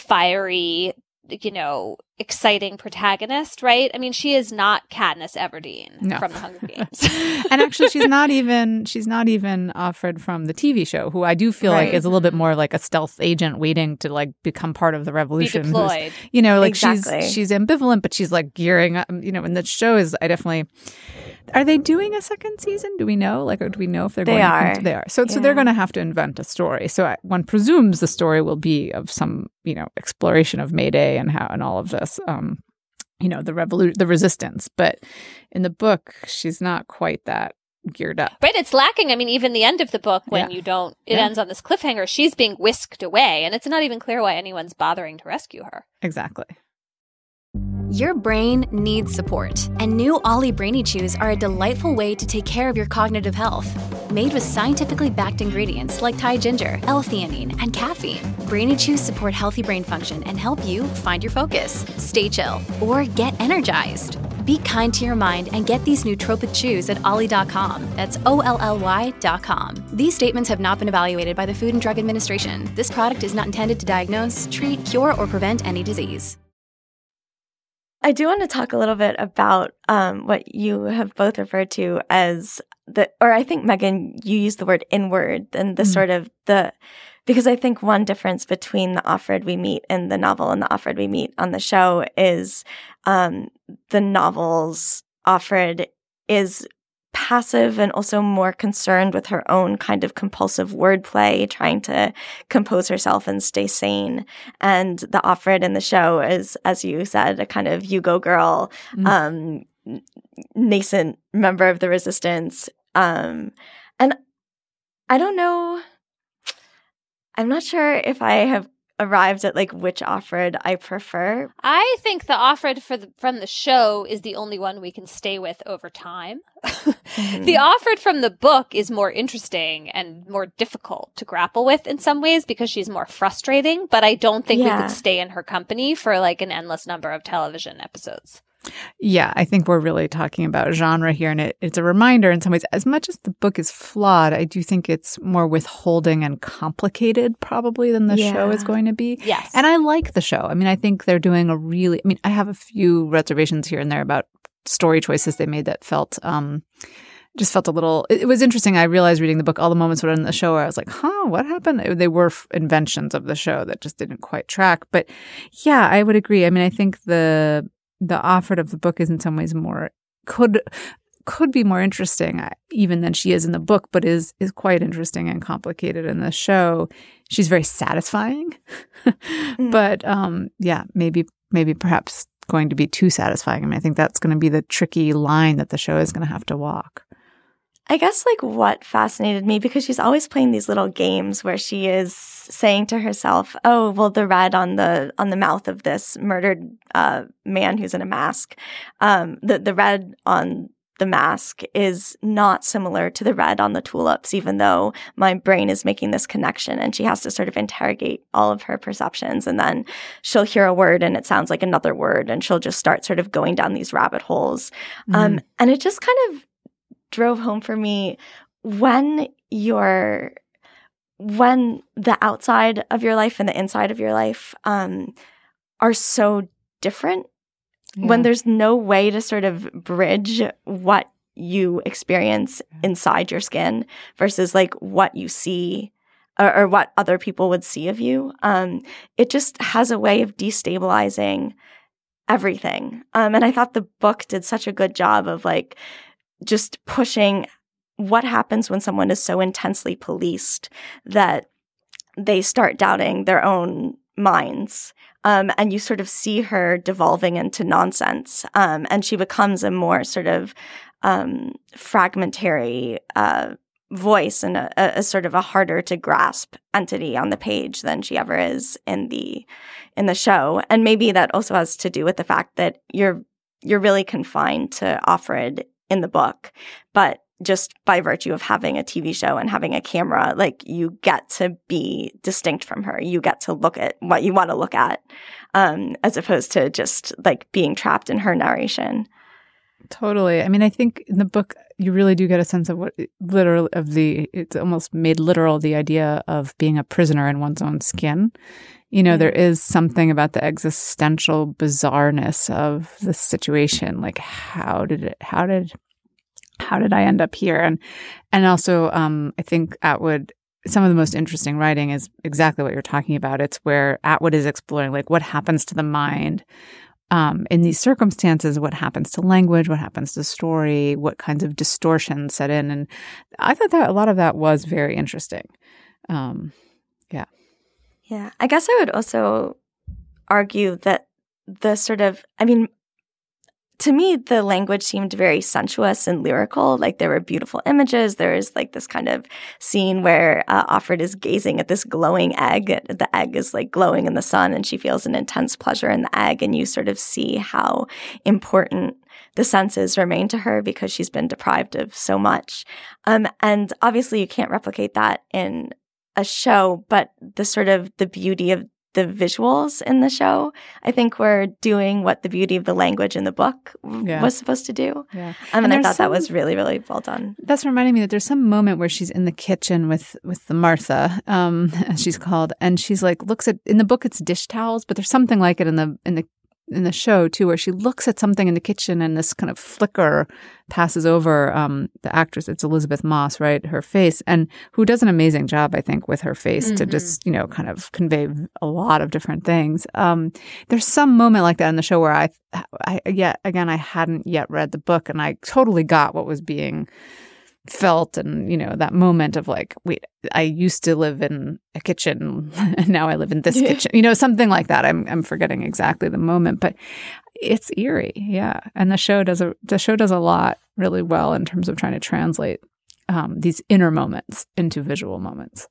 fiery, you know, exciting protagonist, right? I mean, she is not Katniss Everdeen no. from the Hunger Games. And actually, she's not even she's not even Offred from the T V show, who I do feel right. like is a little bit more like a stealth agent waiting to like become part of the revolution. Be deployed. You know, like exactly. she's she's ambivalent, but she's like gearing up. You know, and the show is, I definitely. Are they doing a second season? Do we know? Like, or do we know if they're they going are. to? They are. So, yeah. so they're going to have to invent a story. So I, one presumes the story will be of some, you know, exploration of Mayday and how and all of this. Um, you know, the revolution, the resistance. But in the book, she's not quite that geared up. Right. It's lacking. I mean, even the end of the book, when yeah. you don't, it yeah. ends on this cliffhanger. She's being whisked away, and it's not even clear why anyone's bothering to rescue her. Exactly. Your brain needs support, and new Ollie Brainy Chews are a delightful way to take care of your cognitive health. Made with scientifically backed ingredients like Thai ginger, L-theanine, and caffeine, Brainy Chews support healthy brain function and help you find your focus, stay chill, or get energized. Be kind to your mind and get these nootropic chews at ollie dot com. That's O L L Y dot com. These statements have not been evaluated by the Food and Drug Administration. This product is not intended to diagnose, treat, cure, or prevent any disease. I do want to talk a little bit about um, what you have both referred to as the, or I think, Megan, you used the word inward and the mm-hmm. sort of the, because I think one difference between the Offred we meet in the novel and the Offred we meet on the show is um, the novel's Offred is passive and also more concerned with her own kind of compulsive wordplay, trying to compose herself and stay sane. And the Offred in the show is, as you said, a kind of you go girl, mm. um, nascent member of the resistance. Um, and I don't know, I'm not sure if I have arrived at like which Offred I prefer. I think the Offred for the, from the show is the only one we can stay with over time. Mm-hmm. The Offred from the book is more interesting and more difficult to grapple with in some ways because she's more frustrating, but I don't think yeah. we could stay in her company for like an endless number of television episodes. Yeah, I think we're really talking about genre here, and it, it's a reminder in some ways. As much as the book is flawed, I do think it's more withholding and complicated probably than the yeah. show is going to be. Yes. And I like the show. I mean, I think they're doing a really – I mean, I have a few reservations here and there about story choices they made that felt um, – just felt a little – it was interesting. I realized reading the book, all the moments were in the show where I was like, huh, what happened? They were inventions of the show that just didn't quite track. But yeah, I would agree. I mean, I think the – the Offred of the book is in some ways more could could be more interesting even than she is in the book, but is is quite interesting and complicated in the show. She's very satisfying, mm. but um, yeah, maybe maybe perhaps going to be too satisfying. I mean, I think that's going to be the tricky line that the show is going to have to walk. I guess like what fascinated me, because she's always playing these little games where she is saying to herself, oh, well, the red on the on the mouth of this murdered uh, man who's in a mask, um, the, the red on the mask is not similar to the red on the tulips, even though my brain is making this connection. And she has to sort of interrogate all of her perceptions. And then she'll hear a word and it sounds like another word. And she'll just start sort of going down these rabbit holes. Mm-hmm. Um, and it just kind of drove home for me when you're when the outside of your life and the inside of your life um, are so different, yeah. when there's no way to sort of bridge what you experience inside your skin versus like what you see or, or what other people would see of you, um, it just has a way of destabilizing everything. Um, and I thought the book did such a good job of like just pushing what happens when someone is so intensely policed that they start doubting their own minds. Um, and you sort of see her devolving into nonsense. Um, and she becomes a more sort of um, fragmentary uh, voice and a, a, a sort of a harder to grasp entity on the page than she ever is in the in the show. And maybe that also has to do with the fact that you're you're really confined to Offred in the book, but just by virtue of having a T V show and having a camera, like you get to be distinct from her. You get to look at what you want to look at, um, as opposed to just like being trapped in her narration. Totally. I mean, I think in the book, you really do get a sense of what literally of the, it's almost made literal, the idea of being a prisoner in one's own skin. You know, there is something about the existential bizarreness of the situation. Like, how did it, how did, how did I end up here? And, and also, um, I think Atwood, some of the most interesting writing is exactly what you're talking about. It's where Atwood is exploring, like, what happens to the mind um, in these circumstances, what happens to language, what happens to story, what kinds of distortions set in. And I thought that a lot of that was very interesting. Um, yeah. Yeah, I guess I would also argue that the sort of, I mean, to me, the language seemed very sensuous and lyrical. Like there were beautiful images. There is like this kind of scene where uh, Offred is gazing at this glowing egg. The egg is like glowing in the sun and she feels an intense pleasure in the egg. And you sort of see how important the senses remain to her because she's been deprived of so much. Um, and obviously you can't replicate that in a show, but the sort of the beauty of the visuals in the show, I think we're doing what the beauty of the language in the book yeah. was supposed to do. Yeah. Um, and, and I thought some, that was really, really well done. That's reminding me that there's some moment where she's in the kitchen with, with the Martha, um, as she's called, and she's like, looks at, in the book it's dish towels, but there's something like it in the, in the, in the show too, where she looks at something in the kitchen and this kind of flicker passes over um, the actress. It's Elizabeth Moss, right? Her face, and who does an amazing job, I think, with her face mm-hmm. to just, you know, kind of convey a lot of different things. Um, there's some moment like that in the show where I, I, yet again, I hadn't yet read the book and I totally got what was being felt, and you know, that moment of like, wait, I used to live in a kitchen and now I live in this yeah. kitchen, you know, something like that. I'm I'm forgetting exactly the moment, but it's eerie, yeah. And the show does a the show does a lot really well in terms of trying to translate um, these inner moments into visual moments,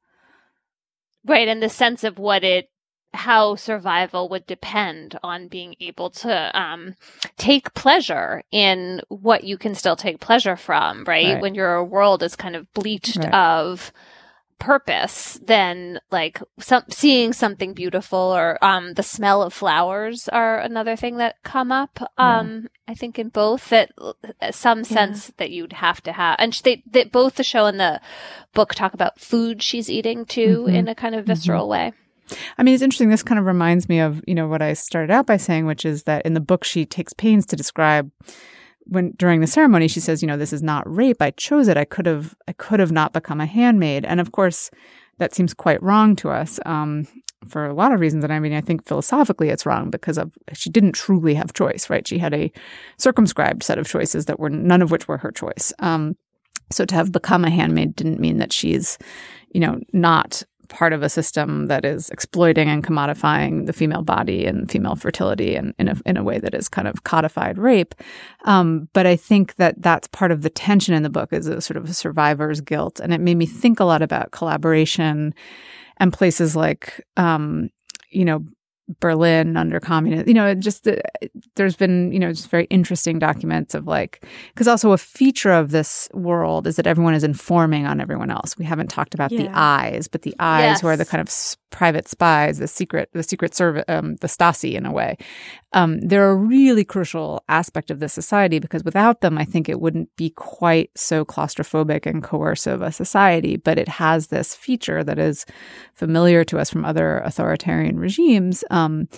right? And the sense of what it how survival would depend on being able to um, take pleasure in what you can still take pleasure from, right? right. When your world is kind of bleached right. of purpose, then like some, seeing something beautiful or um, the smell of flowers are another thing that come up. Um, yeah. I think in both that some sense yeah. that you'd have to have, and they, they both the show and the book talk about food she's eating too mm-hmm. in a kind of visceral mm-hmm. way. I mean, it's interesting. This kind of reminds me of, you know, what I started out by saying, which is that in the book, she takes pains to describe when during the ceremony, she says, you know, this is not rape. I chose it. I could have I could have not become a handmaid. And of course, that seems quite wrong to us. Um, for a lot of reasons. And I mean, I think philosophically it's wrong because of she didn't truly have choice, right? She had a circumscribed set of choices that were none of which were her choice. Um, so to have become a handmaid didn't mean that she's, you know, not part of a system that is exploiting and commodifying the female body and female fertility and in a, in a way that is kind of codified rape. Um, but I think that that's part of the tension in the book is a sort of a survivor's guilt. And it made me think a lot about collaboration and places like, um, you know, Berlin under communism, you know, it just, uh, there's been, you know, just very interesting documents of like, because also a feature of this world is that everyone is informing on everyone else. We haven't talked about yeah. the eyes, but the eyes yes. who are the kind of s- private spies, the secret, the secret service, um, the Stasi in a way. Um, they're a really crucial aspect of this society because without them, I think it wouldn't be quite so claustrophobic and coercive a society, but it has this feature that is familiar to us from other authoritarian regimes. Um,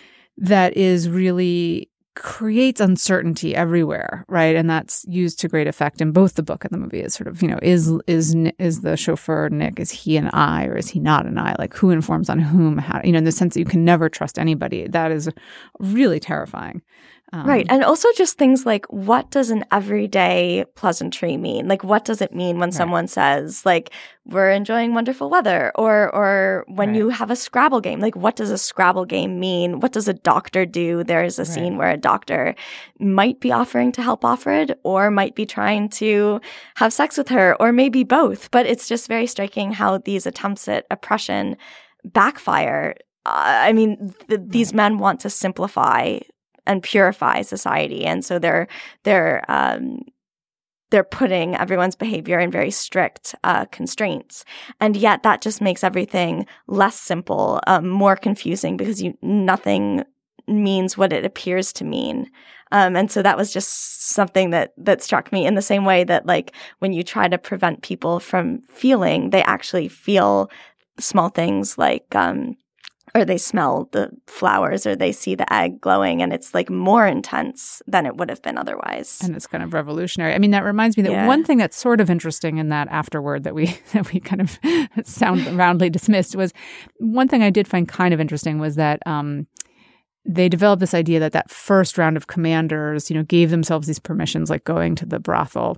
that is really creates uncertainty everywhere, right? And that's used to great effect in both the book and the movie. Is sort of, you know, is is is the chauffeur Nick, is he an I or is he not an I? Like who informs on whom? How, you know, in the sense that you can never trust anybody. That is really terrifying. Um, right. And also just things like, what does an everyday pleasantry mean? Like, what does it mean when right. someone says, like, we're enjoying wonderful weather? Or or when right. you have a Scrabble game, like, what does a Scrabble game mean? What does a doctor do? There's a right. scene where a doctor might be offering to help Offred or might be trying to have sex with her or maybe both. But it's just very striking how these attempts at oppression backfire. Uh, I mean, th- these right. men want to simplify and purify society, and so they're they're um, they're putting everyone's behavior in very strict uh, constraints, and yet that just makes everything less simple, um, more confusing because you nothing means what it appears to mean, um, and so that was just something that that struck me. In the same way that, like, when you try to prevent people from feeling, they actually feel small things like. Um, Or they smell the flowers or they see the egg glowing, and it's like more intense than it would have been otherwise. And it's kind of revolutionary. I mean, that reminds me that yeah. one thing that's sort of interesting in that afterword that we that we kind of sound roundly dismissed was one thing I did find kind of interesting was that um, they developed this idea that that first round of commanders, you know, gave themselves these permissions, like going to the brothel.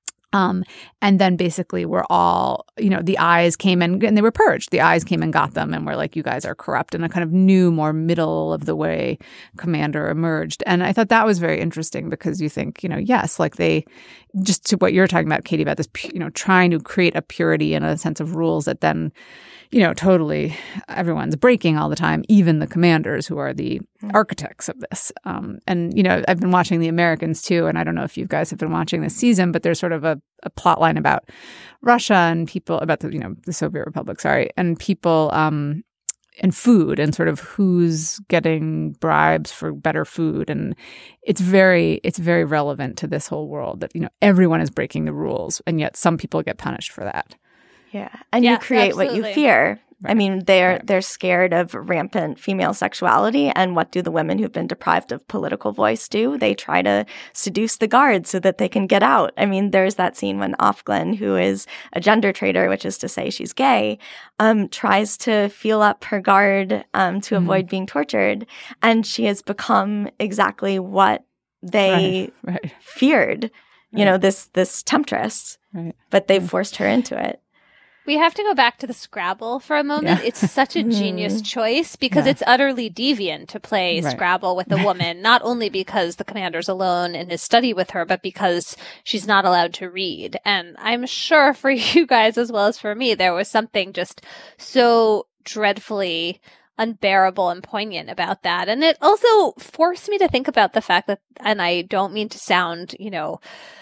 Um, and then basically we're all, you know, the eyes came in and they were purged. The eyes came and got them and were like, you guys are corrupt. And a kind of new, more middle of the way commander emerged. And I thought that was very interesting because you think, you know, yes, like they, just to what you're talking about, Katie, about this, you know, trying to create a purity and a sense of rules that then, you know, totally everyone's breaking all the time, even the commanders who are the architects of this. Um, and, you know, I've been watching The Americans too, and I don't know if you guys have been watching this season, but there's sort of a, a plot line about Russia and people, about the, you know, the Soviet Republic, sorry, and people um, and food and sort of who's getting bribes for better food. And it's very, it's very relevant to this whole world that, you know, everyone is breaking the rules, and yet some people get punished for that. Yeah. And yeah, you create absolutely. What you fear. Right. I mean, they're right. they're scared of rampant female sexuality. And what do the women who've been deprived of political voice do? They try to seduce the guards so that they can get out. I mean, there's that scene when Ofglen, who is a gender traitor, which is to say she's gay, um, tries to feel up her guard um, to mm-hmm. avoid being tortured. And she has become exactly what they right. Right. feared, you right. know, this, this temptress. Right. But they forced her into it. We have to go back to the Scrabble for a moment. Yeah. It's such a genius choice because yeah. it's utterly deviant to play right. Scrabble with a woman, not only because the commander's alone in his study with her, but because she's not allowed to read. And I'm sure for you guys as well as for me, there was something just so dreadfully unbearable and poignant about that. And it also forced me to think about the fact that, and I don't mean to sound, you know,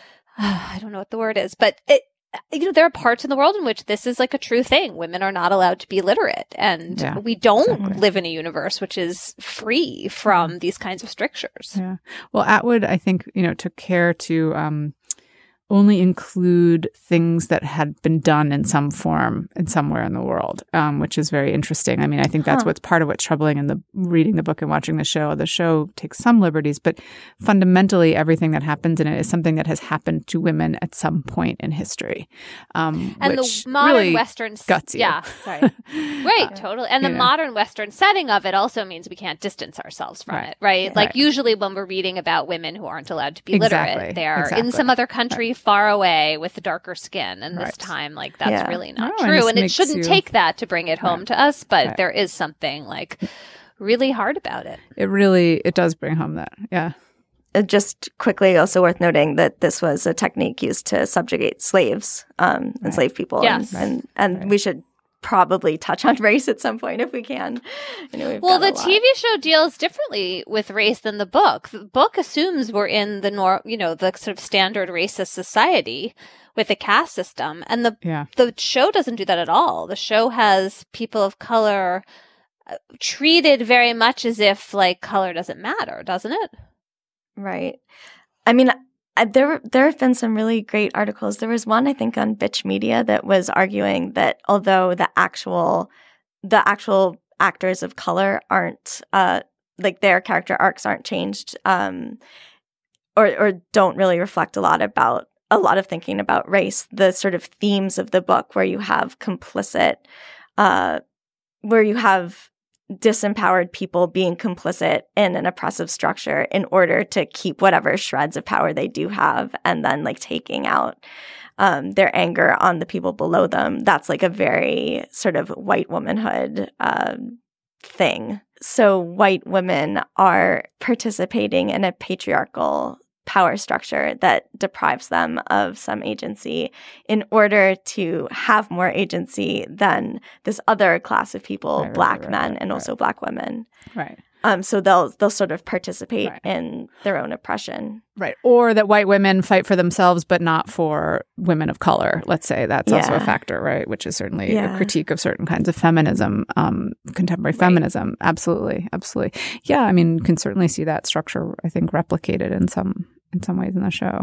I don't know what the word is, but it, you know, there are parts in the world in which this is like a true thing. Women are not allowed to be literate. And yeah, we don't exactly. live in a universe which is free from these kinds of strictures. Yeah. Well, Atwood, I think, you know, took care to um, only include things that had been done in some form in somewhere in the world, um, which is very interesting. I mean, I think that's huh. what's part of what's troubling in the reading the book and watching the show. The show takes some liberties, but fundamentally everything that happens in it is something that has happened to women at some point in history. Um, and which the modern really Western guts you. Yeah, sorry. Right, uh, totally. And the know. modern Western setting of it also means we can't distance ourselves from Right. it, right? Yeah. Like Right. usually when we're reading about women who aren't allowed to be Exactly. literate, they are Exactly. in some other country right. far away with darker skin. And Right. this time, like, that's Yeah. really not No, and true. this And it makes shouldn't you- take that to bring it home Right. to us, but Right. there is something, like, really hard about it. It really, it does bring home that, yeah. Uh, Just quickly, also worth noting that this was a technique used to subjugate slaves, um, enslaved people. Yes. And, and, and Right. we should probably touch on race at some point if we can. I know we've Well, got the a lot. T V show deals differently with race than the book. The book assumes we're in the nor, you know, the sort of standard racist society with a caste system, and the Yeah. the show doesn't do that at all. The show has people of color uh, treated very much as if like color doesn't matter, doesn't it? Right. I mean, I, there there have been some really great articles. There was one, I think, on Bitch Media that was arguing that although the actual the actual actors of color aren't uh, like their character arcs aren't changed, um, or or don't really reflect a lot about a lot of thinking about race. The sort of themes of the book, where you have complicit, uh, where you have disempowered people being complicit in an oppressive structure in order to keep whatever shreds of power they do have, and then like taking out um, their anger on the people below them. That's like a very sort of white womanhood uh, thing. So white women are participating in a patriarchal power structure that deprives them of some agency in order to have more agency than this other class of people, Right, right, black right, men right, and right. also black women. Right. Um, so they'll they'll sort of participate Right. in their own oppression. Right. Or that white women fight for themselves, but not for women of color. Let's say that's also a Yeah. factor, right? Which is certainly Yeah. a critique of certain kinds of feminism, um, contemporary feminism. Absolutely. Absolutely. Yeah. I mean, you can certainly see that structure, I think, replicated in some in some ways in the show.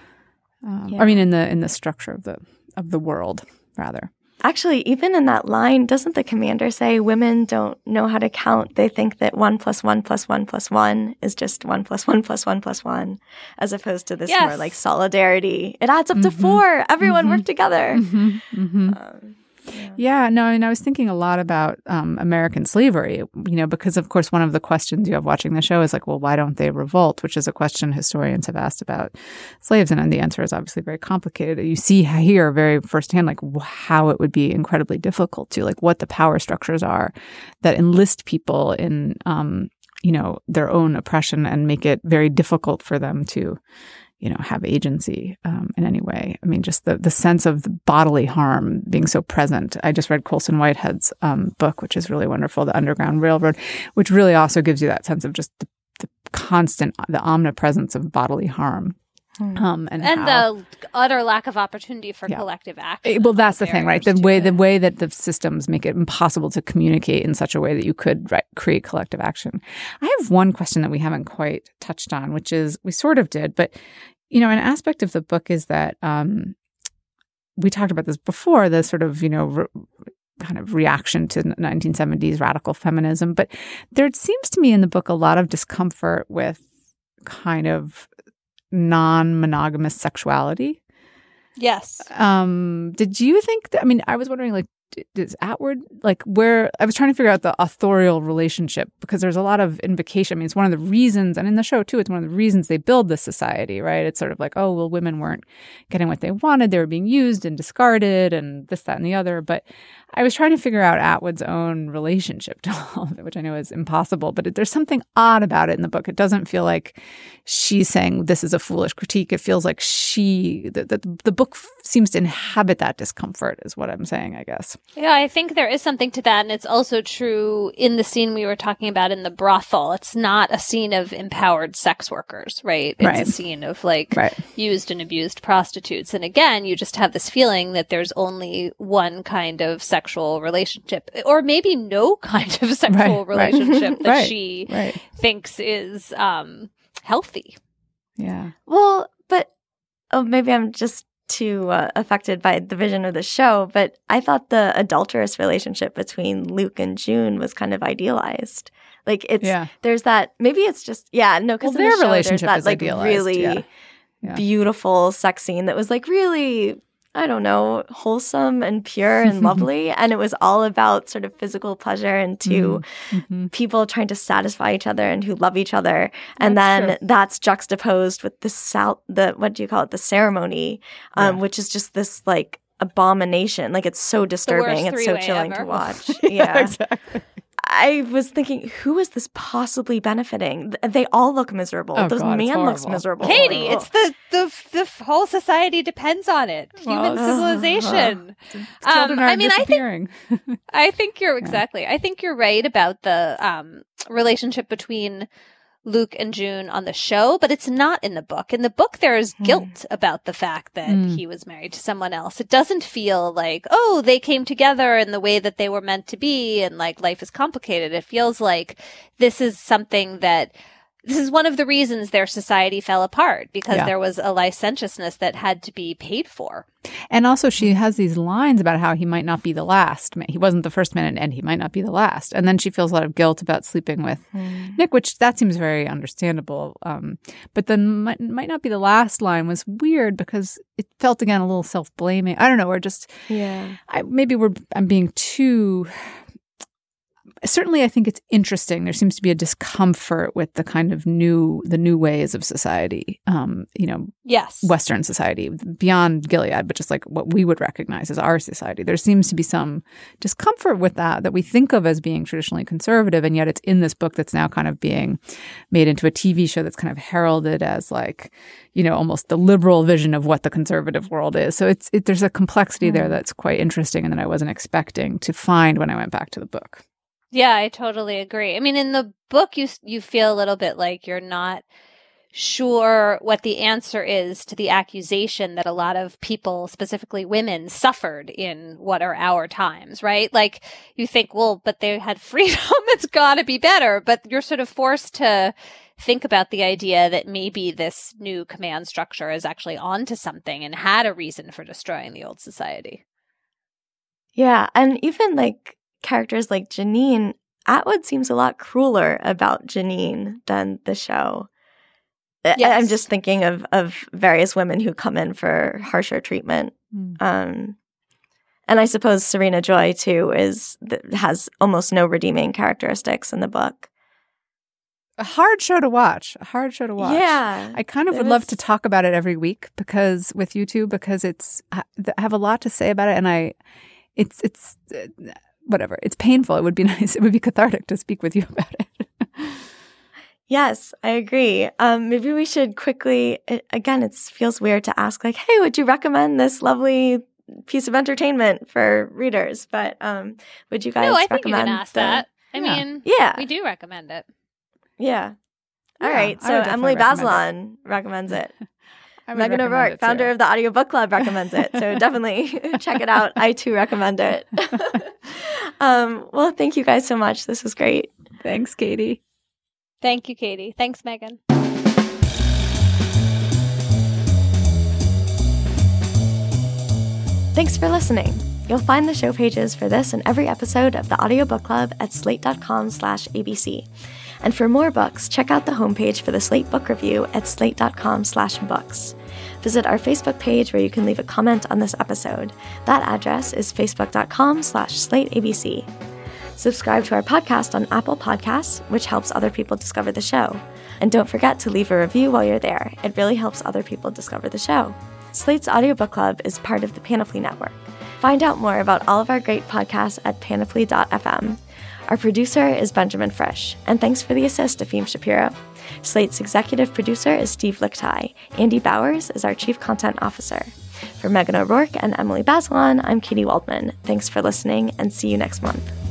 Um, Yeah. I mean, in the in the structure of the of the world, rather. Actually, even in that line, doesn't the commander say women don't know how to count? They think that one plus one plus one plus one is just one plus one plus one plus one, as opposed to this Yes. more like solidarity. It adds up to Mhm. four. Everyone Mhm. work together. Mm-hmm. Mm-hmm. Um, Yeah, no, I mean, I was thinking a lot about um, American slavery, you know, because, of course, one of the questions you have watching the show is like, well, why don't they revolt? Which is a question historians have asked about slaves. And then the answer is obviously very complicated. You see here very firsthand, like, how it would be incredibly difficult to, like, what the power structures are that enlist people in, um, you know, their own oppression and make it very difficult for them to, you know, have agency um, in any way. I mean, just the, the sense of the bodily harm being so present. I just read Colson Whitehead's um, book, which is really wonderful, The Underground Railroad, which really also gives you that sense of just the, the constant, the omnipresence of bodily harm. Um, and And how, the utter lack of opportunity for Yeah. collective action. Eh, well, that's the thing, right? The barriers to way it. the way that the systems make it impossible to communicate in such a way that you could right, create collective action. I have one question that we haven't quite touched on, which is we sort of did, but you know, an aspect of the book is that um, we talked about this before, the sort of, you know, re- kind of reaction to nineteen seventies radical feminism. But there seems to me in the book a lot of discomfort with kind of non-monogamous sexuality. Yes. Um, did you think that, I mean, I was wondering, like, d- does Atwood, like, where, I was trying to figure out the authorial relationship because there's a lot of invocation. I mean, it's one of the reasons, and in the show too, it's one of the reasons they build this society, right? It's sort of like, oh, well, women weren't getting what they wanted. They were being used and discarded and this, that, and the other. But I was trying to figure out Atwood's own relationship to all of it, which I know is impossible, but it, there's something odd about it in the book. It doesn't feel like she's saying this is a foolish critique. It feels like she, the, the, the book f- seems to inhabit that discomfort is what I'm saying, I guess. Yeah, I think there is something to that. And it's also true in the scene we were talking about in the brothel. It's not a scene of empowered sex workers, right? It's Right. a scene of like Right. used and abused prostitutes. And again, you just have this feeling that there's only one kind of sexual relationship, or maybe no kind of sexual Right, right. relationship that Right, she right. thinks is um, healthy. Yeah. Well, but oh, maybe I'm just too uh, affected by the vision of the show, but I thought the adulterous relationship between Luke and June was kind of idealized. Like it's yeah. there's that maybe it's just yeah no because well, in their the show, relationship there's that is like idealized. really yeah. Yeah. beautiful sex scene that was like really I don't know wholesome and pure and lovely, and it was all about sort of physical pleasure and two mm-hmm. people trying to satisfy each other and who love each other, and that's then true. That's juxtaposed with the sal- the what do you call it the ceremony, um, yeah. which is just this like abomination. Like it's so disturbing, it's so chilling ever. to watch. yeah, yeah. exactly. I was thinking, who is this possibly benefiting? They all look miserable. Oh, Those God, it's man looks horrible. miserable. Katie, it's the, the the whole society depends on it. Human Well, civilization. Children um, are I mean, I think disappearing. I think you're exactly. I think you're right about the um, relationship between Luke and June on the show, but it's not in the book. In the book, there is Mm. guilt about the fact that Mm. he was married to someone else. It doesn't feel like, oh, they came together in the way that they were meant to be and like life is complicated. It feels like this is something that this is one of the reasons their society fell apart because Yeah. there was a licentiousness that had to be paid for. And also she has these lines about how he might not be the last man. He wasn't the first man and he might not be the last. And then she feels a lot of guilt about sleeping with Mm. Nick, which that seems very understandable. Um, but then might, might not be the last line was weird because it felt again a little self-blaming. I don't know. We're just, Yeah. I, maybe we're, I'm being too... Certainly, I think it's interesting. There seems to be a discomfort with the kind of new, the new ways of society, um, you know, Yes. Western society, beyond Gilead, but just like what we would recognize as our society. There seems to be some discomfort with that, that we think of as being traditionally conservative, and yet it's in this book that's now kind of being made into a T V show that's kind of heralded as like, you know, almost the liberal vision of what the conservative world is. So it's it, there's a complexity mm. there that's quite interesting and that I wasn't expecting to find when I went back to the book. Yeah, I totally agree. I mean, in the book, you you feel a little bit like you're not sure what the answer is to the accusation that a lot of people, specifically women, suffered in what are our times, right? Like, you think, well, but they had freedom, it's got to be better. But you're sort of forced to think about the idea that maybe this new command structure is actually onto something and had a reason for destroying the old society. Yeah, and even like characters like Janine, Atwood seems a lot crueler about Janine than the show. Yes. I'm just thinking of, of various women who come in for harsher treatment. Mm. Um, and I suppose Serena Joy, too, is has almost no redeeming characteristics in the book. A hard show to watch. A hard show to watch. Yeah. I kind of would was... love to talk about it every week because with you two, because it's I have a lot to say about it, and I, it's it's. Uh, Whatever. It's painful. It would be nice. It would be cathartic to speak with you about it. Yes, I agree. Um, maybe we should quickly, it, again, it feels weird to ask like, hey, would you recommend this lovely piece of entertainment for readers? But um, would you guys no, I recommend think you can ask the... that. I Yeah. mean, yeah. we do recommend it. Yeah. All Yeah, right. I So would definitely Emily recommend Bazelon recommends it. I would Megan recommend O'Rourke, it, founder too. of the Audiobook Club, recommends it. So definitely check it out. I, too, recommend it. um, well, thank you guys so much. This was great. Thanks, Katie. Thank you, Katie. Thanks, Megan. Thanks for listening. You'll find the show pages for this and every episode of the Audiobook Club at slate.com slash ABC. And for more books, check out the homepage for the Slate Book Review at slate.com slash books. Visit our Facebook page where you can leave a comment on this episode. That address is facebook.com slash slateabc. Subscribe to our podcast on Apple Podcasts, which helps other people discover the show. And don't forget to leave a review while you're there. It really helps other people discover the show. Slate's Audiobook Club is part of the Panoply Network. Find out more about all of our great podcasts at panoply dot f m. Our producer is Benjamin Frisch, and thanks for the assist, Afim Shapiro. Slate's executive producer is Steve Lichtai. Andy Bowers is our chief content officer. For Megan O'Rourke and Emily Bazelon, I'm Katie Waldman. Thanks for listening, and see you next month.